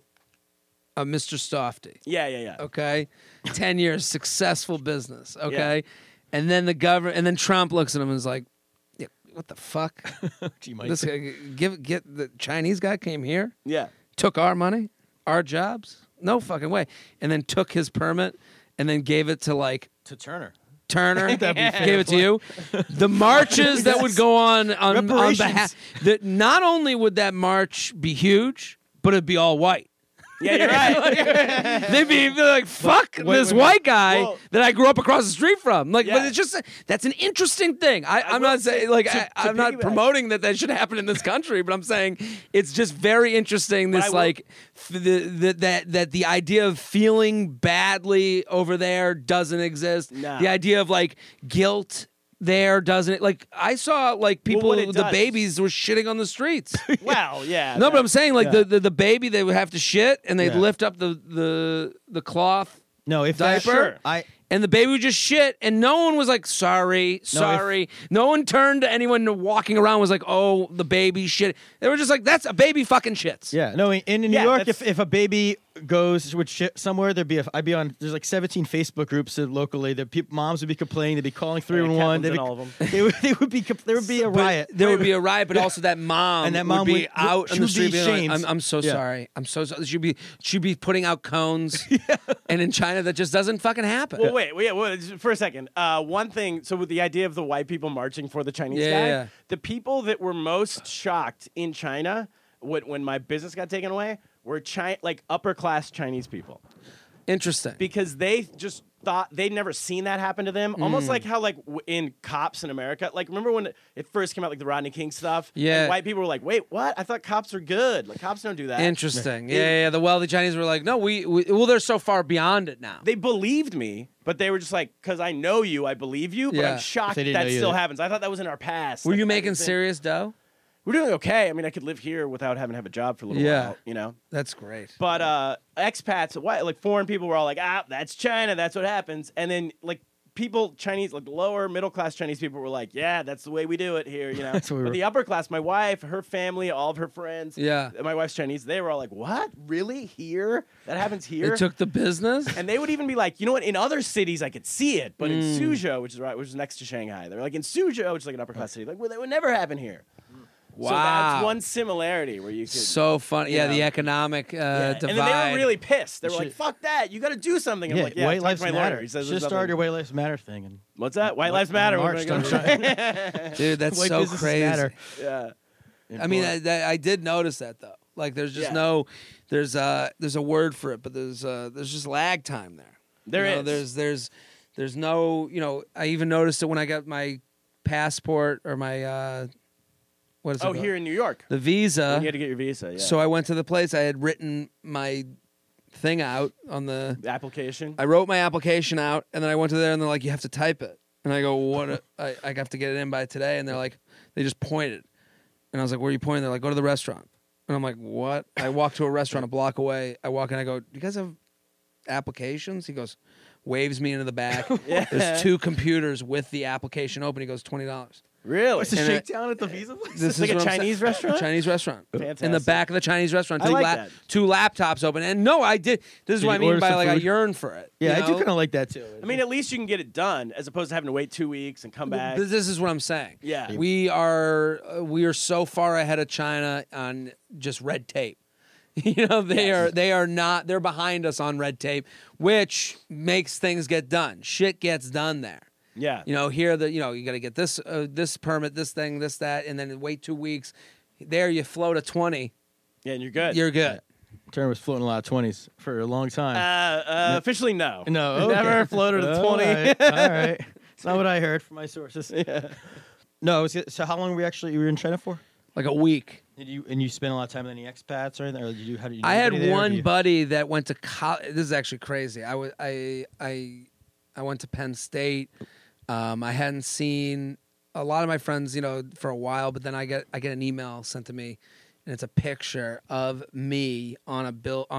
a Mr. Softy, yeah. okay, 10 years successful business, okay, and then the government, and then Trump looks at him and is like, yeah, what the fuck? Gee, Mike. This get the Chinese guy came here, Yeah. took our money, our jobs, no fucking way, and then took his permit and then gave it to like to Turner. Turner gave it to you. The marches that would go on behalf that not only would that march be huge, but it'd be all white. Yeah, you're right. They'd be like, fuck this white guy that I grew up across the street from. Like, Yeah. but it's just that's an interesting thing. I'm not saying like I'm not promoting that should happen in this country, but I'm saying it's just very interesting. This like that the idea of feeling badly over there doesn't exist. Nah. The idea of like guilt there doesn't like I saw like people what it the does- babies were shitting on the streets. Well, yeah. No, but I'm saying like the baby they would have to shit and they'd lift up the cloth No, if diaper and the baby would just shit and no one was like sorry. No one turned to anyone walking around was like, oh, the baby shit. They were just like, that's a baby fucking shits. Yeah, no, in New Yeah, York, that's- if a baby would shit somewhere, I'd be on. There's like 17 Facebook groups locally. That moms would be complaining. They'd be calling 311. Captain's in all of them. There would be a riot. There would be a riot, but also that mom, And that mom would be would- out she in the would be street being like, shamed. I'm so Yeah. sorry. I'm so sorry. She'd be putting out cones. And in China, that just doesn't fucking happen. Well, wait, for a second. One thing, so with the idea of the white people marching for the Chinese guy, Yeah. the people that were most shocked in China when my business got taken away were like upper class Chinese people, Interesting. because they just thought they'd never seen that happen to them. Almost like how like in Cops in America, like remember when it first came out, like the Rodney King stuff? Yeah. And white people were like, wait, what? I thought cops were good. Like cops don't do that. Interesting. Yeah. The wealthy Chinese were like, no, well, they're so far beyond it now. They believed me, but they were just like, because I know you, I believe you, but Yeah. I'm shocked They didn't that know you still either. happens. I thought that was in our past. Were Like, you that making was it. serious dough? We're doing okay. I mean, I could live here without having to have a job for a little Yeah. while, you know? That's great. But expats, like foreign people were all like, that's China, that's what happens. And then like people, Chinese, like lower middle class Chinese people were like, yeah, that's the way we do it here, you know? That's what we But were- the upper class, my wife, her family, all of her friends, Yeah. my wife's Chinese, they were all like, what? Really? Here? That happens here? They took the business. And they would even be like, you know what? In other cities, I could see it, but in Suzhou, which is next to Shanghai, they're like in Suzhou, which is like an upper class city, like, well, that would never happen here. Wow. So that's one similarity where you could. So funny. Yeah, you know. the economic divide. And then they were really pissed. They were like, should- "Fuck that! You got to do something." I'm Yeah, like, "Yeah, white talk to lives my matter. lawyer. He says Just there's start nothing- your white lives matter thing. And What's that? White lives matter. We're March, gonna go- Dude, that's white so businesses crazy. matter. Yeah. I mean, I did notice that though. Like, there's just Yeah. there's a word for it, but there's just lag time there. There You know, is. There's no, I even noticed it when I got my passport or my what is it? Oh, called? here in New York, The visa. you had to get your visa. Yeah. So I went to the place. I had written my thing out on the. The application. I wrote my application out, and then I went to there, and they're like, "You have to type it." And I go, "What? I have to get it in by today." And they're like, they just pointed, and I was like, "Where are you pointing?" They're like, "Go to the restaurant." And I'm like, "What?" I walk to a restaurant a block away. I walk in. I go, "Do you guys have applications?" He goes, waves me into the back. Yeah. There's 2 computers with the application open. He goes, $20. Really? What's the And shakedown at the visa place? This like is a what I'm Chinese saying. restaurant? Chinese restaurant. In the Fantastic. back of the Chinese restaurant. I like that. 2 laptops open. And no, I did. This is Did what I you mean order by some like I food? yearn for it. Yeah, you I do know? kind of like that too. I mean, at least you can get it done as opposed to having to wait 2 weeks and come back. This is what I'm saying. Yeah. We are so far ahead of China on just red tape. You know, they are not, they're behind us on red tape, which makes things get done. Shit gets done there. Yeah. You know, here you got to get this permit, this thing, this, that, and then wait 2 weeks. There you float a 20, Yeah, and you're good. you're good. Turner was floating a lot of 20s for a long time. Officially, no. no, okay. Never floated a 20. All right. All right. It's not what I heard from my sources. Yeah. No, so how long were you were in China for? Like a week. Did you spend a lot of time with any expats or anything? Or how did you? know I had anybody there, or one do you- buddy that went to college. This is actually crazy. I went to Penn State. I hadn't seen a lot of my friends, for a while, but then I get an email sent to me, and it's a picture of me on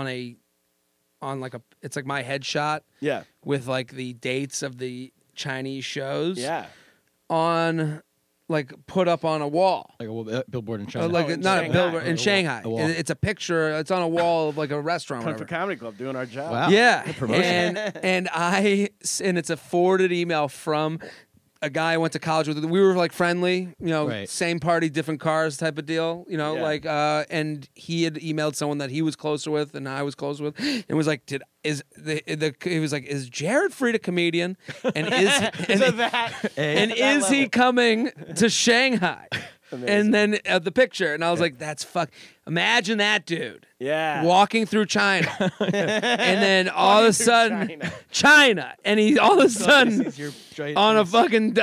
it's like my headshot Yeah. with like the dates of the Chinese shows Yeah. on like put up on a wall. like a billboard in China? Like in not Shanghai. a billboard in A wall. Shanghai. A wall. It's a picture. It's on a wall of like a restaurant. Kung Whatever. Fu Comedy Club doing our job. Wow. Yeah, Good promotion. and it's a forwarded email from a guy I went to college with. We were like friendly, Right. same party, different cars type of deal, Yeah. and he had emailed someone that he was closer with and I was close with, and was like, he was like, is Jared Fried a comedian? And is he coming to Shanghai? And then the picture, and I was like, that's imagine that dude. Yeah. Walking through China. And then all of a sudden, China. And he all of a sudden, on a fucking,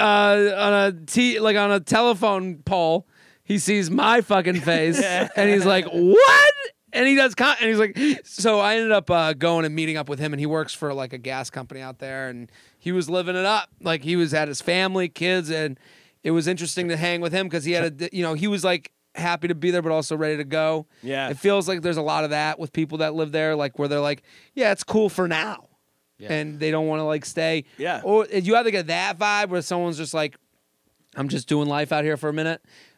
on a telephone pole, he sees my fucking face. And he's like, what? And he does, and he's like, so I ended up going and meeting up with him, and he works for like a gas company out there, and he was living it up. Like he was at his family, kids, and it was interesting to hang with him because he had he was like happy to be there, but also ready to go. Yeah. It feels like there's a lot of that with people that live there, like where they're like, yeah, it's cool for now. Yeah. And they don't want to like stay. Yeah. Or you either get that vibe where someone's just like, I'm just doing life out here for a minute.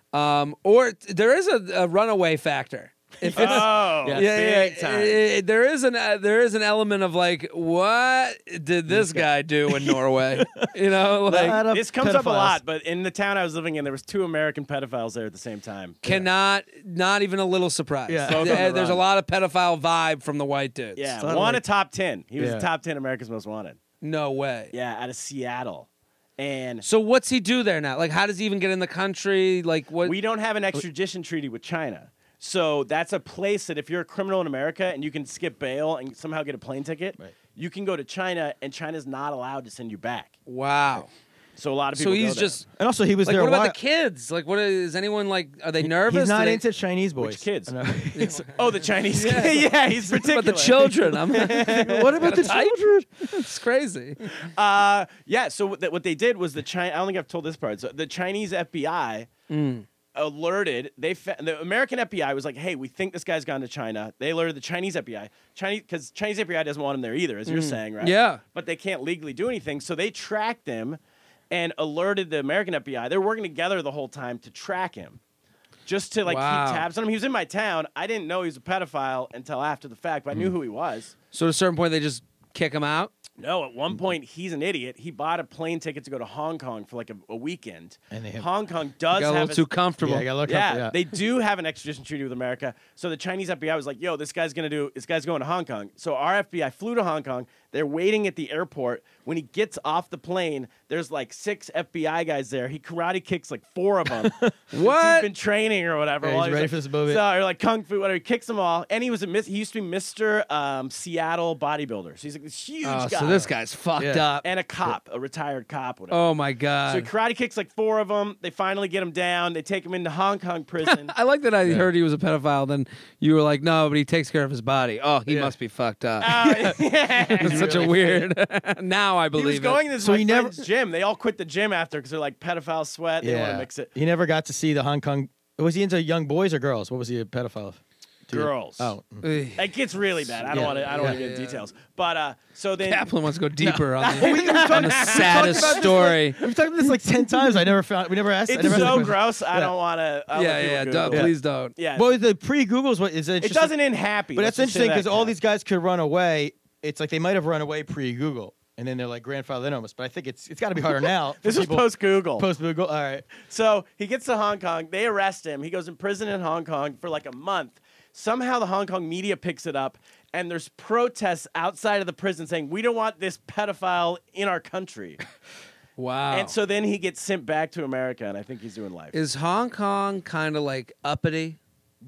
Or there is a runaway factor. If it's, big time. there is an element of like, what did this guy do in Norway? Like This comes up a lot, but in the town I was living in, there was 2 American pedophiles there at the same time. not even a little surprised. Yeah. Both on the There's a run. lot of pedophile vibe from the white dudes. Yeah, So I won like- a top 10. He was Yeah. a top 10 America's Most Wanted. No way. Yeah, out of Seattle. And So what's he do there now? Like, how does he even get in the country? Like, what? we don't have an extradition treaty with China. So that's a place that if you're a criminal in America and you can skip bail and somehow get a plane ticket, you can go to China and China's not allowed to send you back. Wow. So a lot of So people he's go there. just And also, he was like, there what a about while. the kids? Like, what is anyone like? Are they nervous? He's not Do they- into Chinese boys. Which kids? No. Oh, the Chinese. Yeah, he's What particular. about the children? I'm What about the children? It's crazy. Yeah, so what they did was I don't think I've told this part. So the Chinese FBI alerted, the American FBI was like, hey, we think this guy's gone to China. They alerted the Chinese FBI. Because Chinese FBI doesn't want him there either, as you're saying, right? Yeah. But they can't legally do anything. So they tracked him and alerted the American FBI. They were working together the whole time to track him. Just to like Wow. keep tabs on him. He was in my town. I didn't know he was a pedophile until after the fact, but I knew who he was. So at a certain point, they just kick him out. No, at one point he's an idiot. He bought a plane ticket to go to Hong Kong for like a weekend. And they have- Hong Kong does Got a have little too comfortable. Yeah, I gotta look yeah, up. Yeah, they do have an extradition treaty with America. So the Chinese FBI was like, "Yo, this guy's going to Hong Kong." So our FBI flew to Hong Kong. They're waiting at the airport. When he gets off the plane, there's like 6 FBI guys there. He karate kicks like 4 of them. What? He's been training or whatever. Yeah, while he's he was, ready like, for this movie. So, or like kung fu, whatever. He kicks them all, and he used to be Mr. Seattle bodybuilder. So he's like this huge guy. So this guy's fucked Yeah. up. and a cop, a retired cop, whatever. Oh my god. So he karate kicks like 4 of them. They finally get him down. They take him into Hong Kong prison. I like that I heard he was a pedophile. Then you were like, no, but he takes care of his body. Oh, he must be fucked up. It's such a weird. Now I He believe was going to this So my he never- friend's gym. They all quit the gym after because they're like pedophile sweat. They want to mix it. He never got to see the Hong Kong. Was he into young boys or girls? What was he a pedophile? to? Girls. Oh, it. It gets really bad. I don't want to. I don't want to get into details. But so then Kaplan wants to go deeper on the, we talked- on the we talked saddest about this, story. We've talked about this like 10 times. I never found. We never asked. I it's never asked the so question. gross. I don't want to. Yeah. Please don't. Yeah. Oh, Well, the pre-Google's what is it interesting. doesn't end happy. But Let's that's just say interesting because that all counts. these guys could run away. It's like they might have run away pre-Google, and then they're like grandfathered in almost. But I think it's got to be harder now. for This was people- post Google. Post-Google. All right. So he gets to Hong Kong. They arrest him. He goes in prison in Hong Kong for like a month. Somehow the Hong Kong media picks it up, and there's protests outside of the prison saying, we don't want this pedophile in our country. Wow. And so then he gets sent back to America, and I think he's doing life. Is Hong Kong kind of like uppity?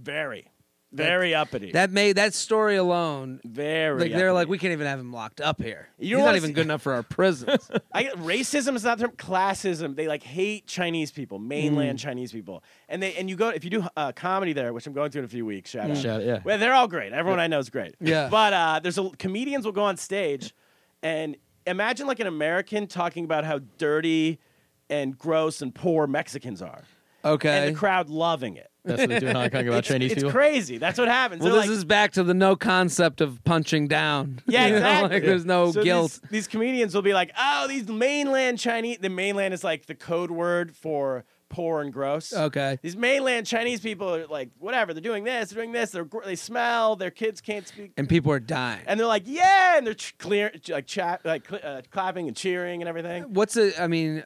Very uppity. That story alone. Very Like they're like, uppity. we can't even have him locked up here. You He's don't not wanna even see- good enough for our prisons. Racism is not the term. Classism. They like hate Chinese people, mainland Chinese people, and you go if you do comedy there, which I'm going to in a few weeks. Shout out. Yeah. Well, they're all great. Everyone I know is great. Yeah. But comedians will go on stage, and imagine like an American talking about how dirty and gross and poor Mexicans are, Okay. and the crowd loving it. That's what they do in Hong Kong about Chinese It's people. crazy. That's what happens. Well, They're this like- is back to the no concept of punching down. Yeah, You know, exactly. like there's no So guilt. These comedians will be like, oh, these mainland Chinese. The mainland is like the code word for poor and gross. Okay. These mainland Chinese people are like, whatever. They're doing this. They're doing this. They smell. Their kids can't speak. And people are dying. And they're like, yeah, and they're clapping and cheering and everything. What's it? I mean,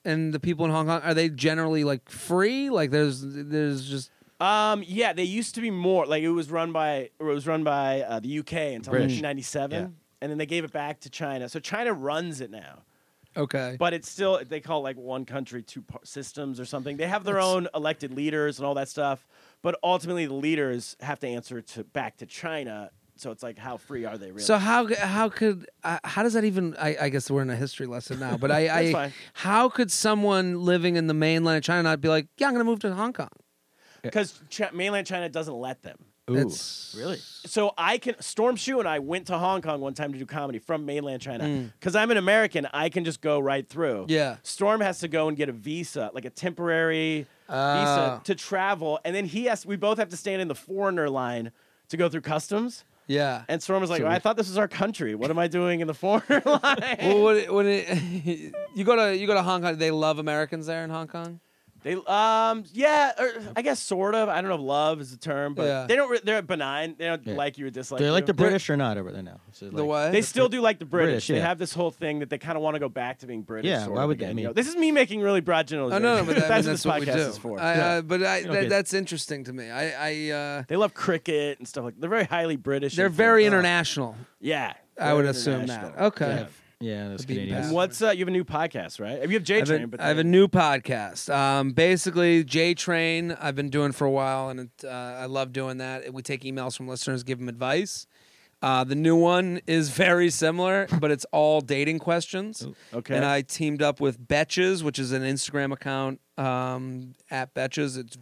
and the people in Hong Kong, are they generally like free? Like there's just Yeah, they used to be more like it was run by the UK until British. 1997, Yeah. and then they gave it back to China. So China runs it now, okay. but it's still they call it like one country, two systems or something. They have their own elected leaders and all that stuff, but ultimately the leaders have to answer back to China. So it's like, how free are they really? So how does that even? I guess we're in a history lesson now, but That's fine. how could someone living in the mainland of China not be like, yeah, I'm going to move to Hong Kong? Because mainland China doesn't let them. Ooh, That's- really? So Storm Shu and I went to Hong Kong one time to do comedy from mainland China. Because I'm an American, I can just go right through. Yeah. Storm has to go and get a visa, like a temporary visa to travel, and then we both have to stand in the foreigner line to go through customs. Yeah. And Storm was like, I thought this was our country. What am I doing in the foreigner line? Well, you go to Hong Kong, they love Americans there in Hong Kong. They yeah, or I guess sort of. I don't know if love is the term, but Yeah. they're benign. They don't like you or dislike Do they you. like the British or not over there now? So, The like, what? They still do like the British. British, They yeah. have this whole thing that they kind of want to go back to being British. Yeah, sort why of would they? again, I mean- you know? This is me making really broad Oh generalizations. no, but that's that's what what we this podcast do. is for. Okay. That's interesting to me. They love cricket and stuff like. They're very highly British. They're and very stuff. international. Yeah, I would very assume that. international. Okay. Yeah, those The beaten Canadians. path. And what's you have a new podcast, right? You have J Train, but I have a new podcast. Basically, J Train. I've been doing for a while, and I love doing that. We take emails from listeners, give them advice. The new one is very similar, but it's all dating questions. Okay. And I teamed up with Betches, which is an Instagram account at Betches. It's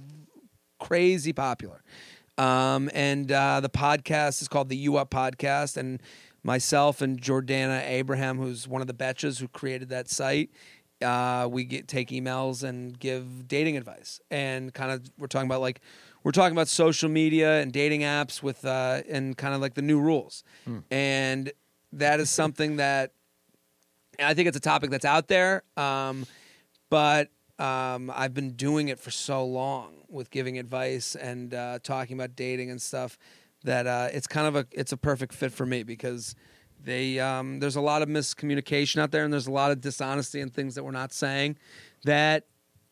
crazy popular. And the podcast is called the You Up Podcast, and myself and Jordana Abraham, who's one of the Betches who created that site, we take emails and give dating advice, and kind of we're talking about social media and dating apps with and kind of like the new rules, and that is something that I think it's a topic that's out there, but I've been doing it for so long with giving advice and talking about dating and stuff that it's a perfect fit for me, because there's a lot of miscommunication out there, and there's a lot of dishonesty and things that we're not saying, that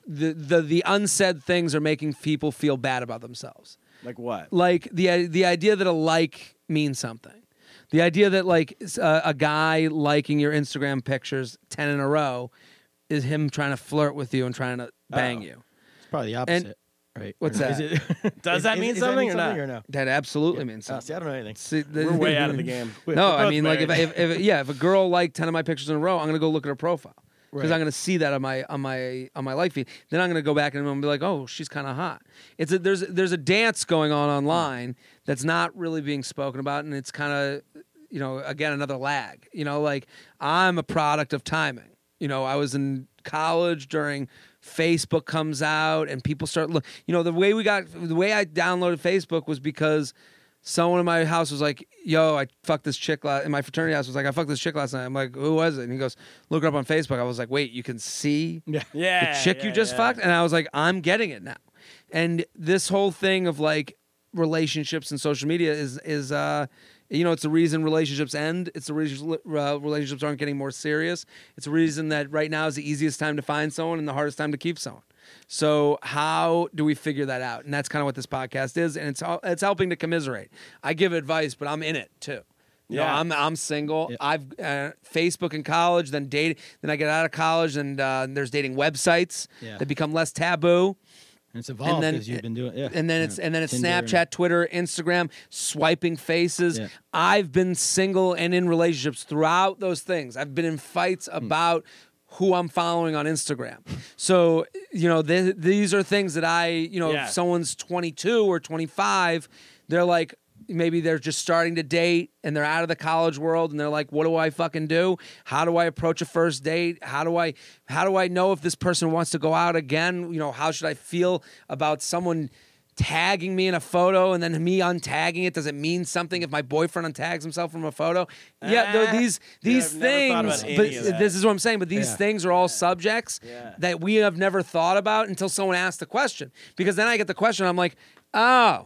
the unsaid things are making people feel bad about themselves. like what? Like the idea that a like means something. The idea that like a guy liking your Instagram pictures 10 in a row is him trying to flirt with you and trying to bang you. It's probably the opposite, right? What's Or that? is it- Does that mean something or not? no? That absolutely means Oh, something. see, I don't know anything. See, We're way out of the game. No, We're I both mean, like married. if a girl liked 10 of my pictures in a row, I'm gonna go look at her profile because Right. I'm gonna see that on my like feed. Then I'm gonna go back and I'm gonna be like, oh, she's kind of hot. There's a dance going on online that's not really being spoken about, and it's kind of, again, another lag. Like I'm a product of timing. I was in college during Facebook comes out and people start look. The way I downloaded Facebook was because someone in my house was like, yo, I fucked this chick in my fraternity house was like, I fucked this chick last night. I'm like, who was it? And he goes, look her up on Facebook. I was like, wait, you can see yeah, the chick you just fucked? And I was like, I'm getting it now. And this whole thing of like relationships and social media is it's the reason relationships end. It's the reason relationships aren't getting more serious. It's the reason that right now is the easiest time to find someone and the hardest time to keep someone. So how do we figure that out? And that's kind of what this podcast is, and it's helping to commiserate. I give advice, but I'm in it too. I'm single. Yeah. I've Facebook in college, then date. Then I get out of college, and there's dating websites Yeah. that become less taboo. And it's evolved then- as you've been doing. Yeah. And then it's Tinder Snapchat, Twitter, Instagram, swiping faces. Yeah. I've been single and in relationships throughout those things. I've been in fights about who I'm following on Instagram. So, these are things that if someone's 22 or 25, they're like, maybe they're just starting to date and they're out of the college world and they're like, what do I fucking do? How do I approach a first date? How do I know if this person wants to go out again? How should I feel about someone tagging me in a photo and then me untagging it? Does it mean something if my boyfriend untags himself from a photo? These I've never thought about things, any but of that. this is what I'm saying, but these things are all subjects that we have never thought about until someone asked the question. Because then I get the question, I'm like, oh,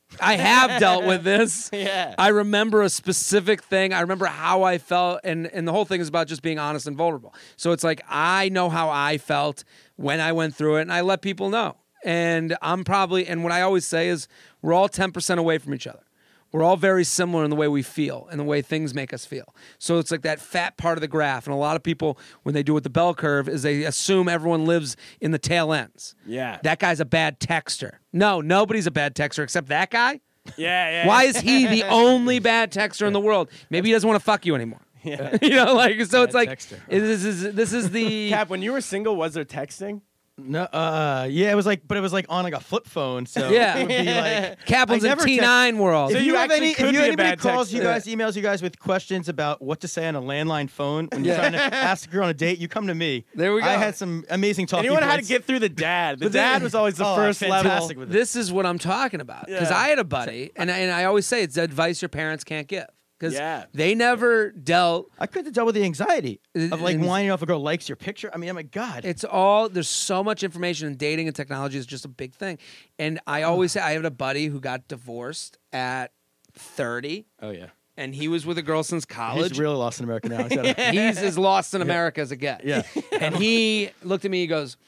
I have dealt with this. Yeah. I remember a specific thing. I remember how I felt, and the whole thing is about just being honest and vulnerable. So it's like I know how I felt when I went through it, and I let people know. And and what I always say is we're all 10% away from each other. We're all very similar in the way we feel and the way things make us feel. So it's like that fat part of the graph. And a lot of people, when they do with the bell curve, is they assume everyone lives in the tail ends. Yeah. That guy's a bad texter. No, nobody's a bad texter except that guy. Yeah. Why is he the only bad texter in the world? Maybe he doesn't want to fuck you anymore. Yeah. You know, like, so it's like, texter. this is the... Cap, when you were single, was there texting? No, yeah, it was like on like a flip phone. So Yeah. it would be like Kaplan's I in never T9 world. So If you you have actually any, could if you be a anybody bad calls texter. you guys, emails you guys with questions about what to say on a landline phone when you're trying to ask a girl on a date, you come to me. There we go. I had some amazing talking Anyone had to points. get through the dad. The dad was always the Oh, first fantastic level. with it. This is what I'm talking about. Because Yeah. I had a buddy, and I always say it's advice your parents can't give. Because Yeah. they never dealt. I couldn't deal with the anxiety of like And- whining off a girl likes your picture. I mean, oh my god. It's there's so much information, and dating and technology is just a big thing. And I always say I have a buddy who got divorced at 30, Oh yeah. and he was with a girl since college. He's really lost in America now. He's got a- He's as lost in America as it gets. Yeah. And he looked at me,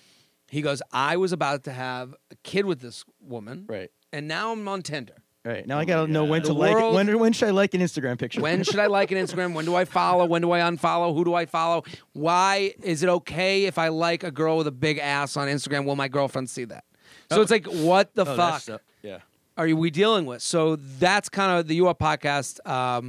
he goes, I was about to have a kid with this woman. Right. And now I'm on Tinder. Right. Now I gotta know when The to like world- it. When should I like an Instagram picture? When should I like an Instagram? When do I follow? When do I unfollow? Who do I follow? Why is it okay if I like a girl with a big ass on Instagram? Will my girlfriend see that? So it's like, what the Oh, fuck that's, yeah. are we dealing with? So that's kind of the U Up podcast.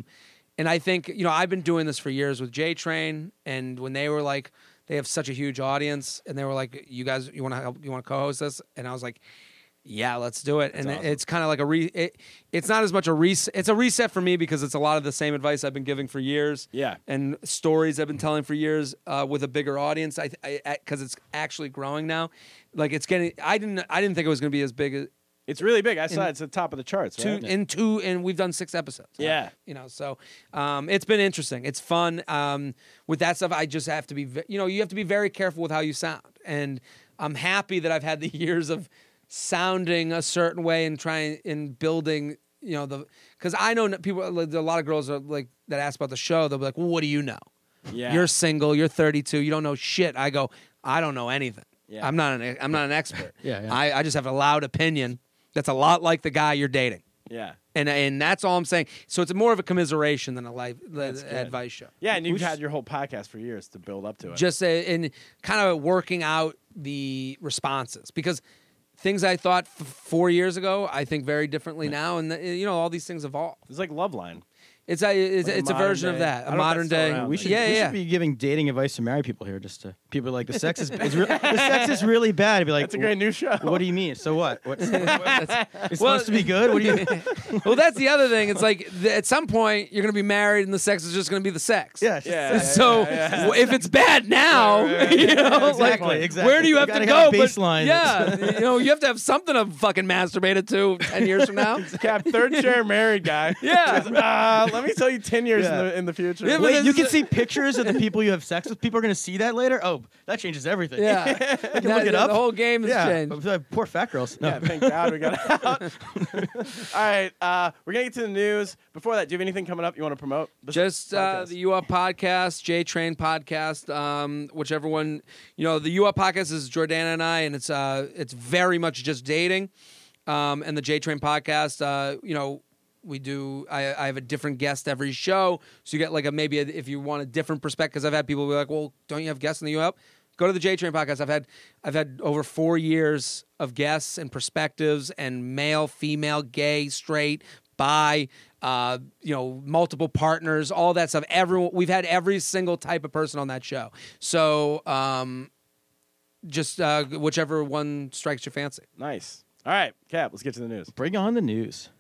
And I think, I've been doing this for years with J Train, and when they were like, they have such a huge audience, and they were like, you guys, you want to co-host this? And I was like, yeah, let's do it. And it's kind of like it's not as much a reset. It's a reset for me because it's a lot of the same advice I've been giving for years. Yeah. And stories I've been telling for years with a bigger audience. Because it's actually growing now. Like it's getting. I didn't think it was going to be as big as. It's really big. I saw it's at the top of the charts. Right? And we've done 6 episodes. Yeah. So it's been interesting. It's fun. With that stuff, I just have to be. You have to be very careful with how you sound. And I'm happy that I've had the years of sounding a certain way and trying in building, because I know people, like, a lot of girls are like that ask about the show. They'll be like, well, what do you know? Yeah. You're single. You're 32. You don't know shit. I go, I don't know anything. Yeah. I'm not an expert. Yeah. I just have a loud opinion that's a lot like the guy you're dating. Yeah. And that's all I'm saying. So it's more of a commiseration than a life advice show. Yeah, and you've had your whole podcast for years to build up to it. Just in kind of working out the responses, because things I thought 4 years ago, I think very differently now, and all these things evolve. It's like Loveline. It's a modern version day. of that, I a don't know if modern that's still day. around. We should, yeah, we yeah. should be giving dating advice to married people here. Just to people are like the sex is the sex is really bad. I'd be like, That's a great new show. What do you mean? So what? It's supposed to be good. What do you? Well, that's the other thing. It's like at some point you're going to be married, and the sex is just going to be the sex. Yeah. Yeah. So if it's bad now, Exactly. where do you have gotta to have go? a baseline. You have to have something to fucking masturbate it to 10 years from now. Cap, third chair married guy. Yeah. Let me tell you 10 years Yeah. in the future. Yeah, but Wait, this you is can a- see pictures of the people you have sex with. People are going to see that later. Oh, that changes everything. Yeah. You can look it up. The whole game has Yeah. changed. Poor fat girls. No. Yeah, thank God we got it out. All right, we're going to get to the news. Before that, do you have anything coming up you want to promote? Just Podcast. the U Up podcast, J Train podcast, whichever one. The U Up podcast is Jordana and I, and it's very much just dating. And the J Train podcast, we do. I have a different guest every show, so you get like if you want a different perspective. Because I've had people be like, "Well, don't you have guests in the U Up?" Go to the J Train podcast. I've had over 4 years of guests and perspectives, and male, female, gay, straight, bi, multiple partners, all that stuff. We've had every single type of person on that show. So just whichever one strikes your fancy. Nice. All right, Cap, let's get to the news. Bring on the news.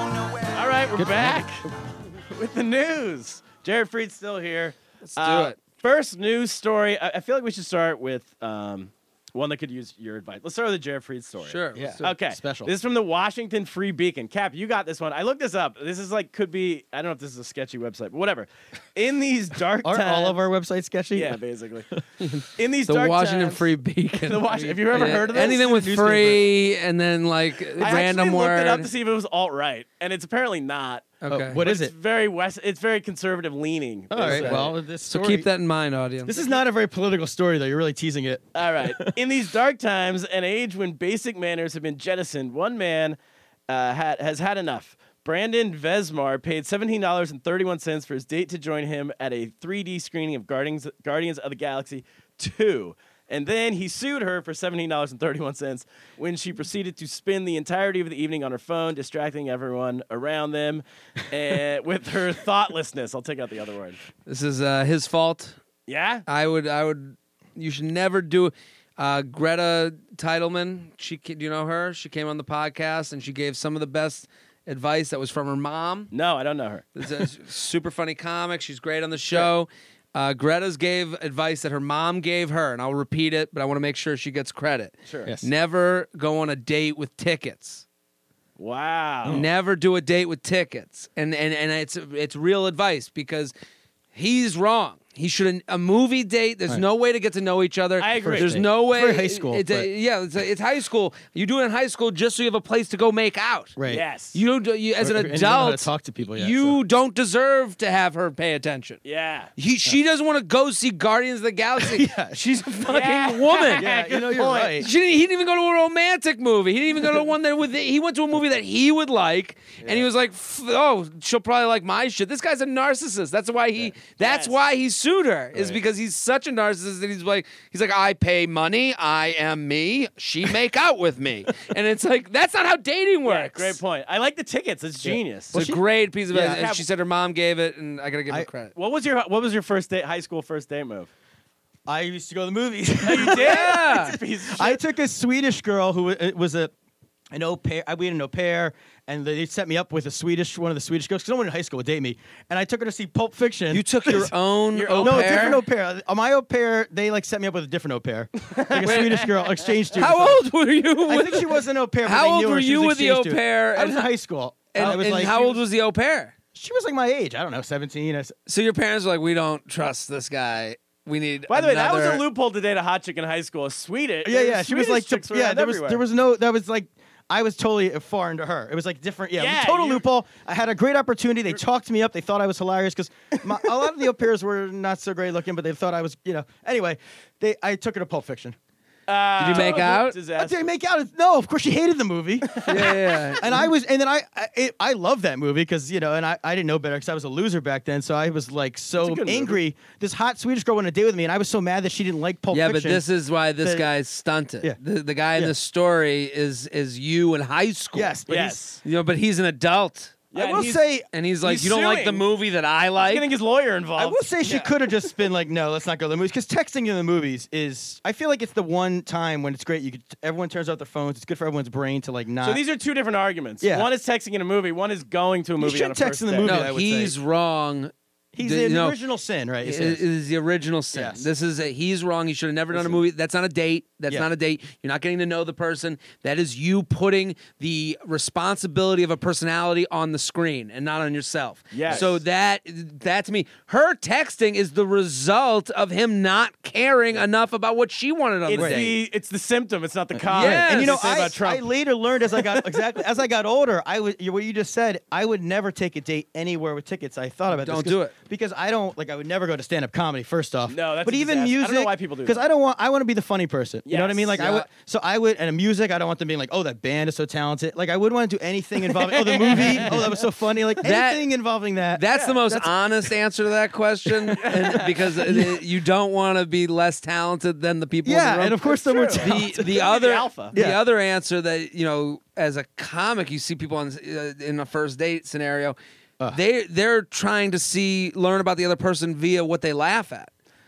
All right, we're back with the news. Jared Freed's still here. Let's do it. First news story. I feel like we should start with one that could use your advice. Let's start with the Jared Freed story. Sure. Yeah. Okay. Special. This is from the Washington Free Beacon. Cap, you got this one. I looked this up. This is like could be. I don't know if this is a sketchy website, but whatever. In these dark Aren't times, all of our websites sketchy? yeah, basically. In these The dark Washington times, Free Beacon. Have you ever heard of this? Anything with Newspaper. free and then like I random actually word. looked it up to see if it was alt right, and it's apparently not. Okay. What is It's it? very It's very conservative leaning. All they right. say. Well, this So story, keep that in mind, audience. This is not a very political story, though. You're really teasing it. All right. In these dark times, an age when basic manners have been jettisoned, one man has had enough. Brandon Vesmar paid $17.31 for his date to join him at a 3D screening of Guardians of the Galaxy 2. And then he sued her for $17.31 when she proceeded to spend the entirety of the evening on her phone, distracting everyone around them and with her thoughtlessness. I'll take out the other word. This is his fault. Yeah? I would. You should never do. Greta Titelman. Do you know her? She came on the podcast and she gave some of the best advice that was from her mom. No, I don't know her. It's a super funny comic. She's great on the show. Greta's gave advice that her mom gave her, and I'll repeat it, but I want to make sure she gets credit. Sure. Yes. Never go on a date with tickets. Wow. Never do a date with tickets, and it's real advice because he's wrong. He shouldn't. A movie date. There's no way to get to know each other. I agree. There's no way. For high school, It's but- it's high school. You do it in high school just so you have a place to go make out. Right. Yes. You don't. As an And you don't know how to adult, talk to people yet, you don't deserve to have her pay attention. Yeah. She doesn't want to go see Guardians of the Galaxy. Yeah. She's a fucking Yeah. woman. Yeah, you know, Good you're point. right. He didn't even go to a romantic movie. He didn't even go to one that he went to a movie that he would like, and he was like, "Oh, she'll probably like my shit." This guy's a narcissist. That's why he. That's Yes. why he sued her. Is Right. because he's such a narcissist that he's like, I pay money. I am me. She make out with me, and it's like that's not how dating Yeah, works. great point. I like the tickets. It's genius. It's a great piece of Yeah. advice. And she said her mom gave it, and I gotta give her credit. What was your first date? High school first date move? I used to go to the movies. You did? Yeah. It's a piece of shit. I took a Swedish girl who was an au pair. We had an au pair, and they set me up with one of the Swedish girls because no one in high school would date me. And I took her to see Pulp Fiction. You took your own au No, a pair? different au pair. My au pair, they like set me up with a different au pair, like a Swedish girl, exchange student. How old were you? I think she was an au pair. But How they old knew her. were She you was with the exchange au student. pair? I was in high school. I was And like, how old was the au pair? She was like my age. I don't know, 17. So your parents were like, we don't trust this guy. We need. By the way, that was another-" a loophole to date a hot chick in high school. Swedish. Yeah. She was Swedish like, chicks were yeah. around There was everywhere. no. That was like. I was totally foreign to her. It was like different. Yeah, Yeah, total you- loophole. I had a great opportunity. They talked me up. They thought I was hilarious because a lot of the au pairs were not so great looking, but they thought I was, Anyway, I took her to Pulp Fiction. Did you make out? Disaster. Did I make out? No, of course she hated the movie. Yeah. And I loved that movie because and I didn't know better because I was a loser back then. So I was like so good movie. angry. This hot Swedish girl wanted to date with me, and I was so mad that she didn't like Pulp Yeah, but Fiction. this is why this The- guy's stunted. Yeah. The guy in Yeah. this story is you in high school. Yes, but Yes. But he's an adult. Yeah, I and will he's- say. And he's like, He's you don't like the suing. movie that I He's like? getting his lawyer involved. I will say she could have just been like, no, let's not go to the movies. Because texting in the movies is, I feel like it's the one time when it's great. Everyone turns off their phones. It's good for everyone's brain to like not. So these are two different arguments. Yeah. One is texting in a movie. One is going to a movie should on a text first in the date. movie. I No, would he's say. wrong. He's You the know, original sin, right? It is the original sin. Yes. This is he's wrong. He should have never done a movie. That's not a date. That's Yeah. not a date. You're not getting to know the person. That is you putting the responsibility of a personality on the screen and not on yourself. Yes. So that to me, her texting is the result of him not caring enough about what she wanted on It's the date. it's the symptom. It's not the cause. Yes. And They say about Trump. I later learned as I got as I got older, what you just said, I would never take a date anywhere with tickets. I thought about Don't this do it. because I don't I would never go to stand up comedy. First off, No, that's but a even disaster. I music. don't know why people do because that. I want to be the funny person. You know what I mean? Like Yes. I would and in music I don't want them being like, oh, that band is so talented. Like I wouldn't want to do anything involving the movie. Oh, that was so funny. Like That- anything involving that. That's the most honest answer to that question, because you don't want to be less talented than the people. in the room. and of course the more true. talented. the other alpha. the Yeah. other answer that as a comic you see people in a first date scenario, they're trying to learn about the other person via what they laugh at.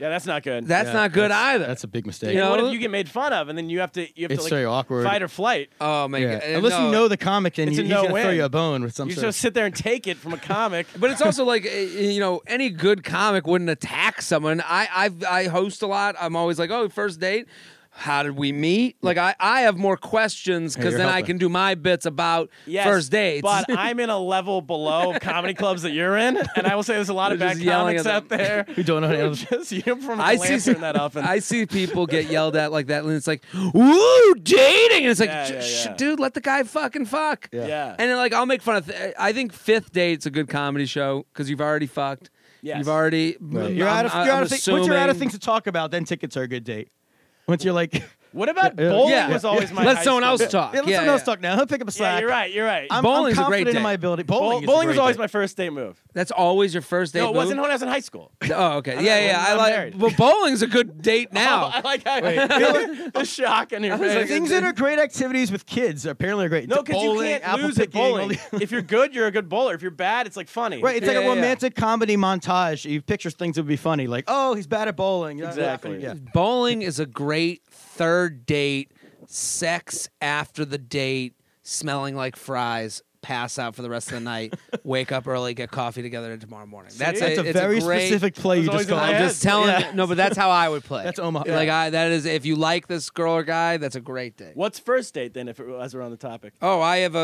Yeah, that's not good. That's not good either. That's a big mistake. You know, What if you get made fun of and then you have to It's like very awkward. fight or flight? oh my Yeah. god! Unless you know the comic, and It's a he's gonna no-win. throw you a bone with some You sort of. just sit there and take it from a comic. But it's also like any good comic wouldn't attack someone. I host a lot. I'm always like, oh, first date. How did we meet? Like I have more questions because you're then I helping. can do my bits about Yes, first dates. But I'm in a level below comedy clubs that you're in, and I will say there's a lot of They're bad just yelling comics at out there. We don't know how to who handle- just uniform I lantern that often. I see people get yelled at like that, and it's like, "Ooh, dating!" And it's like, Yeah. dude, let the guy fucking fuck. Yeah. And then, like, I'll make fun of. I think Fifth Date's a good comedy show because you've already fucked. Yes. You've already. Right. You're out of. I'm You're out of once you're out assuming- of things to talk about, then tickets are a good date. Once you're like, What about Yeah. bowling? Yeah. Was always my Let high someone school else bit. talk. yeah, let someone else talk now. He'll pick up a Yeah, slack. you're right. You're right. I'm Bowling's a great confident in date. my ability. Bowling, Bowling is was a always great my first date move. That's always your first date. No, it wasn't move? when I was in high school. Oh, okay. I'm Yeah, not- yeah. I'm I married. like. Well, bowling's a good date now. I like how the shock in your was like, face. Things that are great activities with kids apparently are great. No, because you Bowling, can't apple lose at picking, all bowling. the- If you're good, you're a good bowler. If you're bad, it's like funny. Right, it's like Yeah, a yeah. romantic comedy montage. You picture things that would be funny, like, oh, he's bad at bowling. You're Exactly. laughing. Yeah. Bowling is a great third date. Sex after the date, smelling like fries. Pass out for the rest of the night. Wake up early, get coffee together tomorrow morning. That's a it's very great, specific play you It's just always in called. my I'm head. just telling Yeah. you. No, but that's how I would play. That's Omaha. Like that is if you like this girl or guy, that's a great date. What's first date then? If it was around the topic, Oh, I have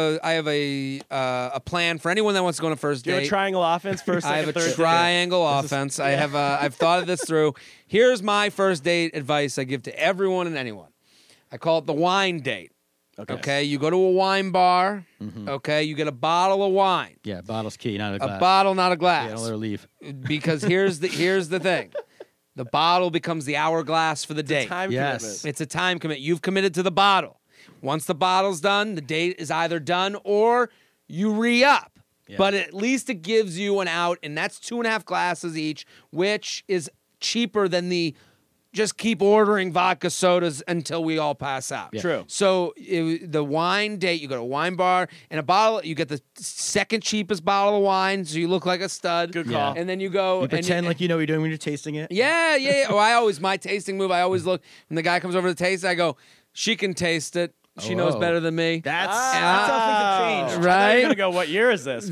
a plan for anyone that wants to go on a first do you have date. a triangle offense? First, I have second, a third. triangle offense. I have I've thought of this through. Here's my first date advice I give to everyone and anyone. I call it the wine date. Okay, you go to a wine bar. Okay, you get a bottle of wine. Yeah, bottle's key, not a A glass. bottle, not a Yeah, glass. don't let her leave. Because here's the thing. The bottle becomes the hourglass for the date. Time Yes. commitment. It's a time commitment. You've committed to the bottle. Once the bottle's done, the date is either done or you re-up. Yeah. But at least it gives you an out, and that's 2.5 glasses each, which is cheaper than the just keep ordering vodka sodas until we all pass out. Yeah. True. So the wine date, you go to a wine bar and a bottle. You get the second cheapest bottle of wine, so you look like a stud. Good Yeah. call. And then you go You and pretend like you know what you're doing when you're tasting it. yeah. Oh, my tasting move. I always look when the guy comes over to taste. I go, she can taste it. She knows Whoa. better than me. That's Ah. how things have changed. Right? I thought you were gonna go. What year is this?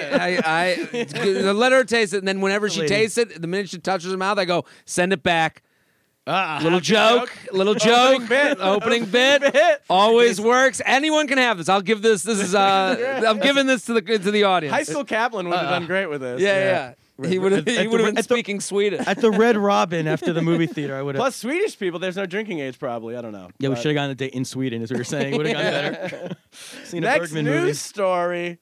I let her taste it, and then whenever she Lady. tastes it, the minute she touches her mouth, I go, send it back. Little Good joke, little Opening joke, bit. opening bit, always works. Anyone can have this. I'll give this. This is I'm giving this to the audience. High school Kaplan would have done great with this. yeah. He would have At the- been at the- speaking Swedish. At the Red Robin after the movie theater, I would have. Plus Swedish people, there's no drinking age probably. I don't know. Yeah, we But- should have gone on a date in Sweden, as we were saying. Would have gone better. Seen a Next Bergman news movie. story.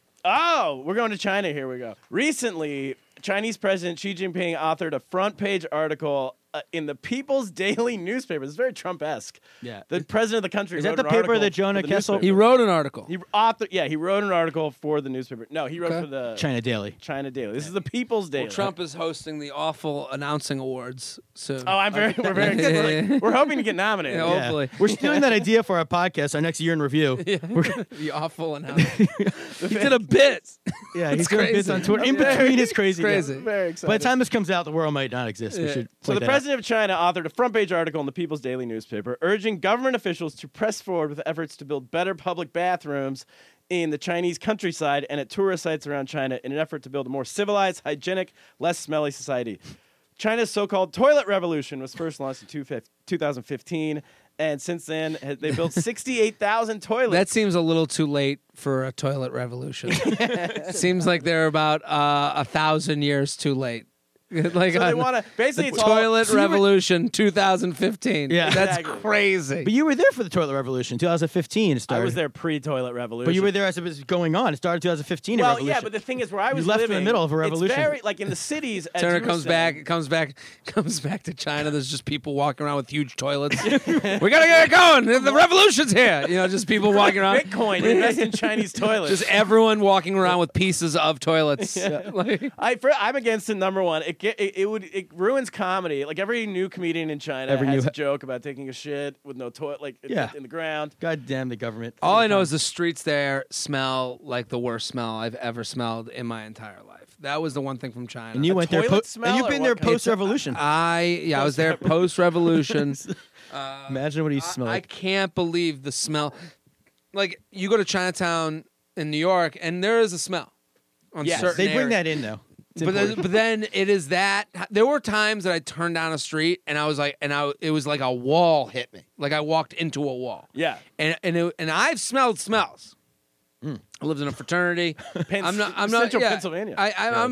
Oh, we're going to China. Here we go. Recently, Chinese President Xi Jinping authored a front-page article in the People's Daily newspaper. It's very Trump-esque. Yeah. The president of the country Is wrote that the an paper article that Jonah for the Kessel- newspaper. He wrote an article. He wrote an article for the newspaper. No, he wrote Okay. for the China Daily. China Daily. This is the People's Daily. Trump is hosting the awful announcing awards soon. Oh, we're very excited. We're hoping to get nominated. Yeah, Yeah. hopefully. We're stealing that idea for our podcast, our next year in review. The awful announcing. He did a bit. Yeah, he's It's doing bits crazy. on Twitter. In between his crazy. Crazy. Very excited. By the time this comes out, the world might not exist. We Yeah. should So play the that president of China authored a front-page article in the People's Daily newspaper urging government officials to press forward with efforts to build better public bathrooms in the Chinese countryside and at tourist sites around China in an effort to build a more civilized, hygienic, less smelly society. China's so-called toilet revolution was first launched in 2015, and since then they built 68,000 toilets. That seems a little too late for a toilet revolution. Seems like they're about 1,000 years too late. Like so they want to basically the it's all- toilet So you were- revolution 2015. Yeah. That's Exactly. crazy. But you were there for the toilet revolution, 2015. It I started. was there pre-toilet revolution. But you were there as it was going on. It started 2015. a Well, revolution. yeah, but the thing is, where I was left in the living, middle of a revolution. It's very like in the cities. as Turner you were comes saying- back to China. There's just people walking around with huge toilets. We gotta get it going. The revolution's here. You know, just people walking around. Bitcoin, invest in Chinese toilets. Just everyone walking around with pieces of toilets. Like, I'm against it. Number one, It ruins comedy. Like every new comedian in China has a joke about taking a shit with no toilet, like in the ground. God damn the government. All I know is the streets there smell like the worst smell I've ever smelled in my entire life. That was the one thing from China. And you went there, smell and you've been there post-revolution. I was there post-revolution. Imagine what he smelled. I can't believe the smell. Like you go to Chinatown in New York, and there is a smell. Yes, they bring that in though. But then it is that there were times that I turned down a street and I was like, it was like a wall hit me, like I walked into a wall. Yeah, and I've smelled smells. I lived in a fraternity. Central Pennsylvania. I'm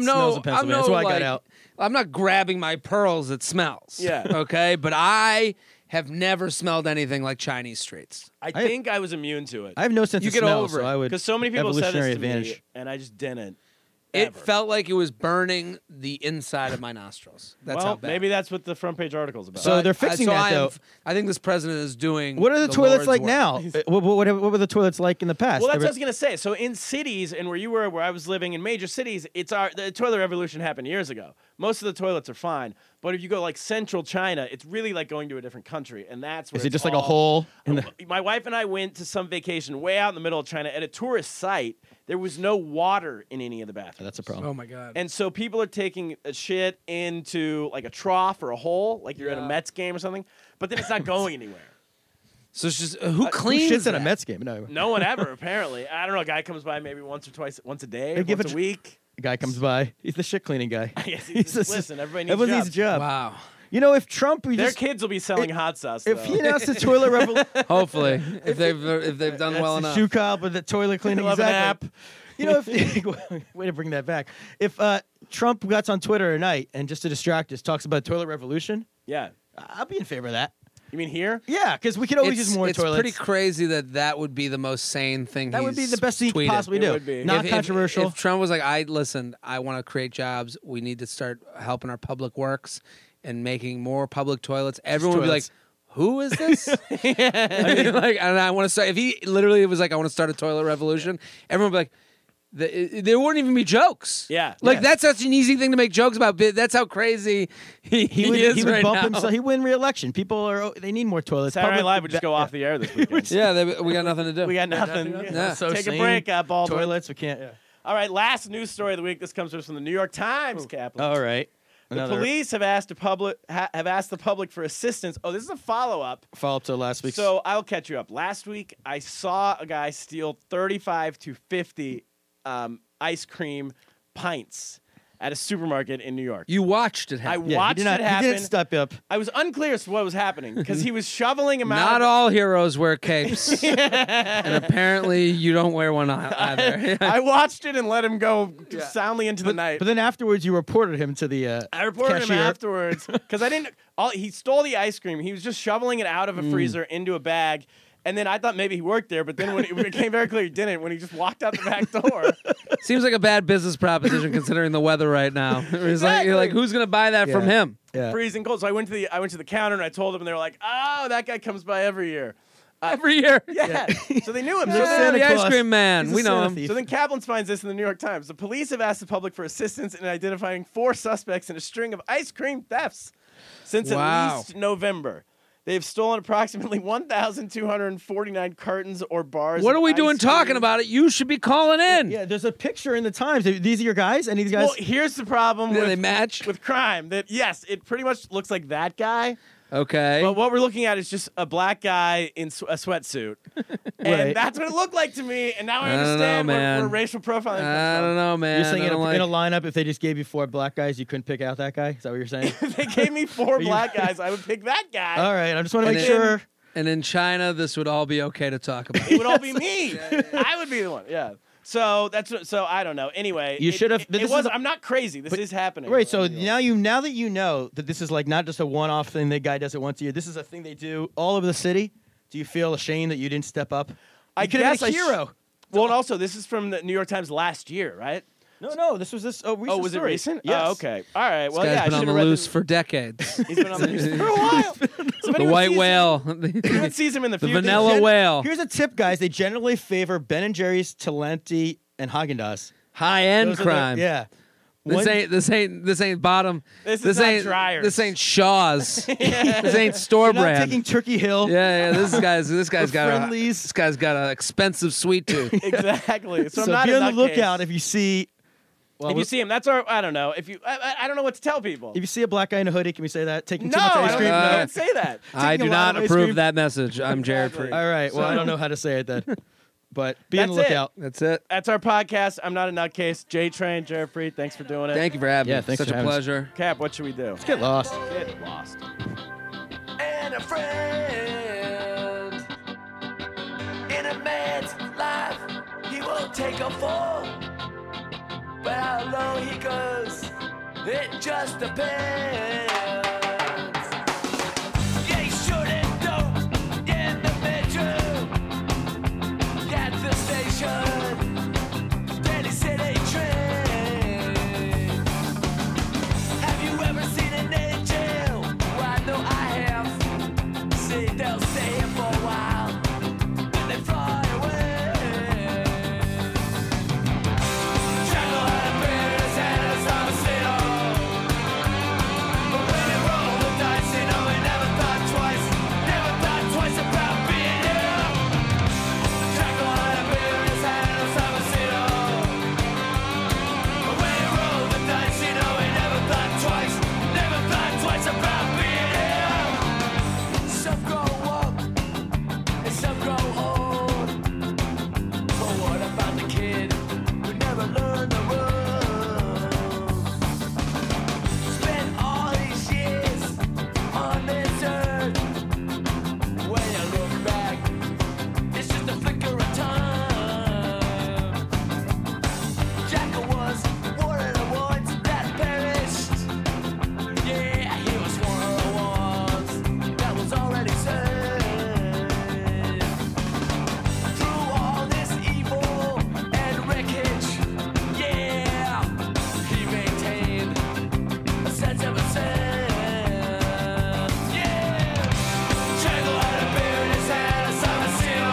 not grabbing my pearls at smells. Yeah. Okay, but I have never smelled anything like Chinese streets. I think I was immune to it. I have no sense of smell, so I would. Because so many people said this to advantage. me, and I just didn't. It felt like it was burning the inside of my nostrils. That's how bad. Maybe that's what the front page article's about. So they're fixing that, though. I think this president is doing. What are the toilets Lord's like work. now? What were the toilets like in the past? Well, that's what I was gonna say. So in cities, and where I was living in major cities, the toilet revolution happened years ago. Most of the toilets are fine, but if you go like central China, it's really like going to a different country, and that's where Is it just like a hole? My wife and I went to some vacation way out in the middle of China at a tourist site. There was no water in any of the bathrooms. That's a problem. Oh my god! And so people are taking a shit into like a trough or a hole, like you're at a Mets game or something, but then it's not going anywhere. So it's just who cleans shits that? at a Mets game? No one ever, apparently. I don't know. A guy comes by maybe once a day, once a week. A guy comes by. He's the shit cleaning guy. Yes, listen, everybody everyone needs needs a job. Wow. You know, if Trump, their kids will be selling hot sauce. If he announced the toilet revolution, Hopefully, if they've done well enough. Shoe cop with the toilet cleaning. Love an app. You know, way to bring that back. If Trump gets on Twitter at night and just to distract us talks about toilet revolution, yeah, I'll be in favor of that. You mean here? Yeah, because we could always use more toilets. It's pretty crazy that would be the most sane thing. That would be the best thing he could possibly do. It would be. Not controversial. If Trump was like, I want to create jobs. We need to start helping our public works and making more public toilets. Everyone would be like, who is this? And I want to start. If he literally was like, I want to start a toilet revolution, everyone would be like, there wouldn't even be jokes. Yeah. That's such an easy thing to make jokes about. That's how crazy he is would right bump now. himself. He win re-election. People they need more toilets. Saturday Night Live would just go off the air this weekend. Yeah, we got nothing to do. We got nothing. Yeah. So take a break, Baldwin. Toilets, we can't. Yeah. All right, last news story of the week. This comes from the New York Times, Kaplan. All right. The police have asked the public for assistance. Oh, this is a follow-up. Follow-up to last week. So I'll catch you up. Last week, I saw a guy steal 35 to 50 ice cream pints at a supermarket in New York. You watched it happen. I watched it happen. He didn't step up. I was unclear as to what was happening because he was shoveling them out. Not all heroes wear capes. And apparently you don't wear one either. I watched it and let him go soundly into the night. But then afterwards, you reported him to the I reported cashier. him afterwards because I didn't. He stole the ice cream. He was just shoveling it out of a freezer into a bag. And then I thought maybe he worked there, but then when it became very clear he didn't, when he just walked out the back door. Seems like a bad business proposition considering the weather right now. You're like, who's gonna buy that from him? Yeah. Freezing cold. So I went to the counter and I told them, and they were like, "Oh, that guy comes by every year." Every year. Yeah. So they knew him. So Santa the ice Claus. cream man. He's a We know Santa him. thief. So then Kaplan finds this in the New York Times. The police have asked the public for assistance in identifying 4 suspects in a string of ice cream thefts since at least November. They have stolen approximately 1,249 cartons or bars. What are we of doing ice cream. talking about it? You should be calling in. Yeah, there's a picture in the Times. These are your guys? Any of these guys? Well, here's the problem Do they match? with crime. That yes, it pretty much looks like that guy. Okay. But what we're looking at is just a black guy in a sweatsuit. And Right. that's what it looked like to me. And now I I don't understand know, man. where racial profiling I don't comes know, man. You're saying I in don't a like- lineup, if they just gave you 4 black guys, you couldn't pick out that guy? Is that what you're saying? from. If they gave me 4 black guys, I would pick that guy. All right, I just want to And make then- sure. And in China, this would all be okay to talk about. It would all be me. I would be the one. Yeah. So so I don't know. Anyway, You should have- It this was. is- I'm not crazy. This is happening. Right, so now that you know that this is like not just a one-off thing, the guy does it once a year. This is a thing they do all over the city. Do you feel ashamed that you didn't step up? I You could have been a guess hero. Well, and also this is from the New York Times last year, right? No, this was this. Recent Oh, was it story. recent? Yes. Oh, okay. All right. Well, This yeah, guy's I been on should the have read loose for decades. He's been on the loose for a while. So if The anyone white sees whale. Him, if anyone sees him in the The future. vanilla whale. Here's a tip, guys. They generally favor Ben & Jerry's, Talenti, and Haagen-Dazs. High-end Those are crime. yeah. This ain't bottom. This is not dryers. This ain't Shaw's. This ain't store You're not brand. taking Turkey Hill. Yeah. This guy's got Friendlies. this guy's got an expensive sweet tooth. Exactly. So, I'm So not be a on the nutcase. lookout if you see. Well, If you see him, that's our. I don't know. If you, I don't know what to tell people. if you see a black guy in a hoodie, can we say that? Taking No, too much I ice don't, cream. I don't say that. I Taking do a lot not of ice approve cream. that message. I'm Jared Exactly. Freed. All right. Well, I don't know how to say it then. But be on the That's it. lookout. That's it. That's our podcast. I'm not a nutcase. J-Train, Jared Freed, thanks for doing it. Thank you for having Yeah, me. thanks Such for a having us. pleasure. Cap, what should we do? Get lost. Get lost. And a friend in a man's life, he won't take a fall. But how low he goes, it just depends. Yeah, he shooting dope in the bedroom at the station. Then he said, "Hey, train, have you ever seen an angel?" Well, I know I have. See, they'll stay here for a while, then they fly away. Jungle had a beard in his hand and a Salvacino. But when he rolled the dice, you know he never thought twice about being here. Jungle had a beard in his hand and a Salvacino. But when he rolled the dice, you know he never thought twice about being here. Some grow up and some grow old. But what about the kid who never learned the rules? Spent all these years on this earth. When you look back, it's just a flicker of time. Jacko was one of the ones that perished. Yeah, he was one of the ones that was already saved. Through all this evil and wreckage, yeah, he maintained a sense of himself. Yeah, Django had a beer in his hand, a Salvacino.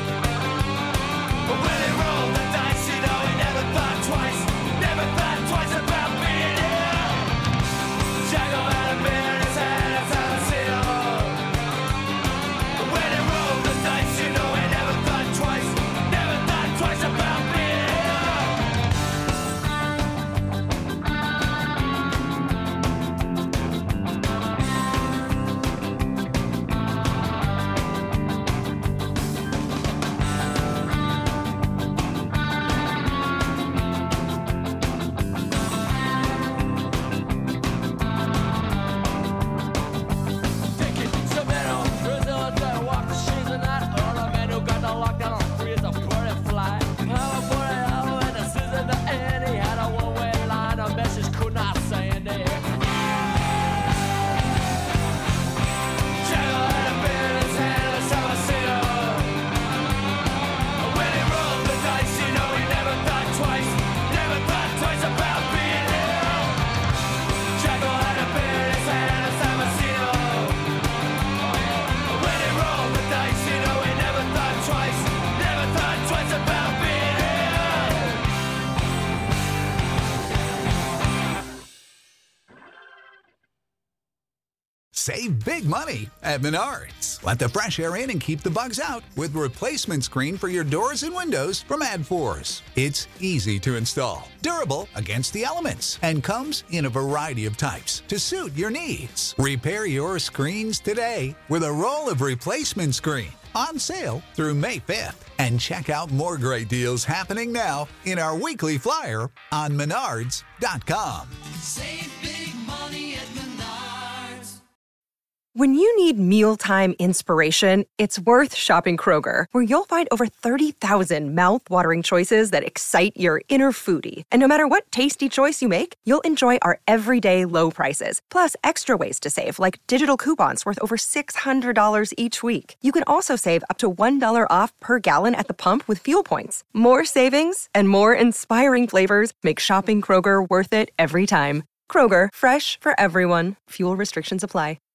But when he rolled the dice, you know he never thought twice about being here. Django had a beer in his hand, a Salvacino. But when he rolled the dice, you know he never thought twice about being here. Taking some men on prisoners that walk the streets at night. All the men who got the lockdown on free as a bird fly. Power for an hour and a season to end. He had a one-way line, a message could not send it. Django had a beer in his hand, a Salvacino. When he rolled the dice, you know he never thought twice about being here. Django had a beer in his hand, a Salvacino. When he rolled the dice, you know he never thought twice about being here. Save big money at Menards. Let the fresh air in and keep the bugs out with replacement screen for your doors and windows from AdForce. It's easy to install, durable against the elements, and comes in a variety of types to suit your needs. Repair your screens today with a roll of replacement screen on sale through May 5th. And check out more great deals happening now in our weekly flyer on Menards.com. Save big money at Menards. When you need mealtime inspiration, it's worth shopping Kroger, where you'll find over 30,000 mouth-watering choices that excite your inner foodie. And no matter what tasty choice you make, you'll enjoy our everyday low prices, plus extra ways to save, like digital coupons worth over $600 each week. You can also save up to $1 off per gallon at the pump with fuel points. More savings and more inspiring flavors make shopping Kroger worth it every time. Kroger, fresh for everyone. Fuel restrictions apply.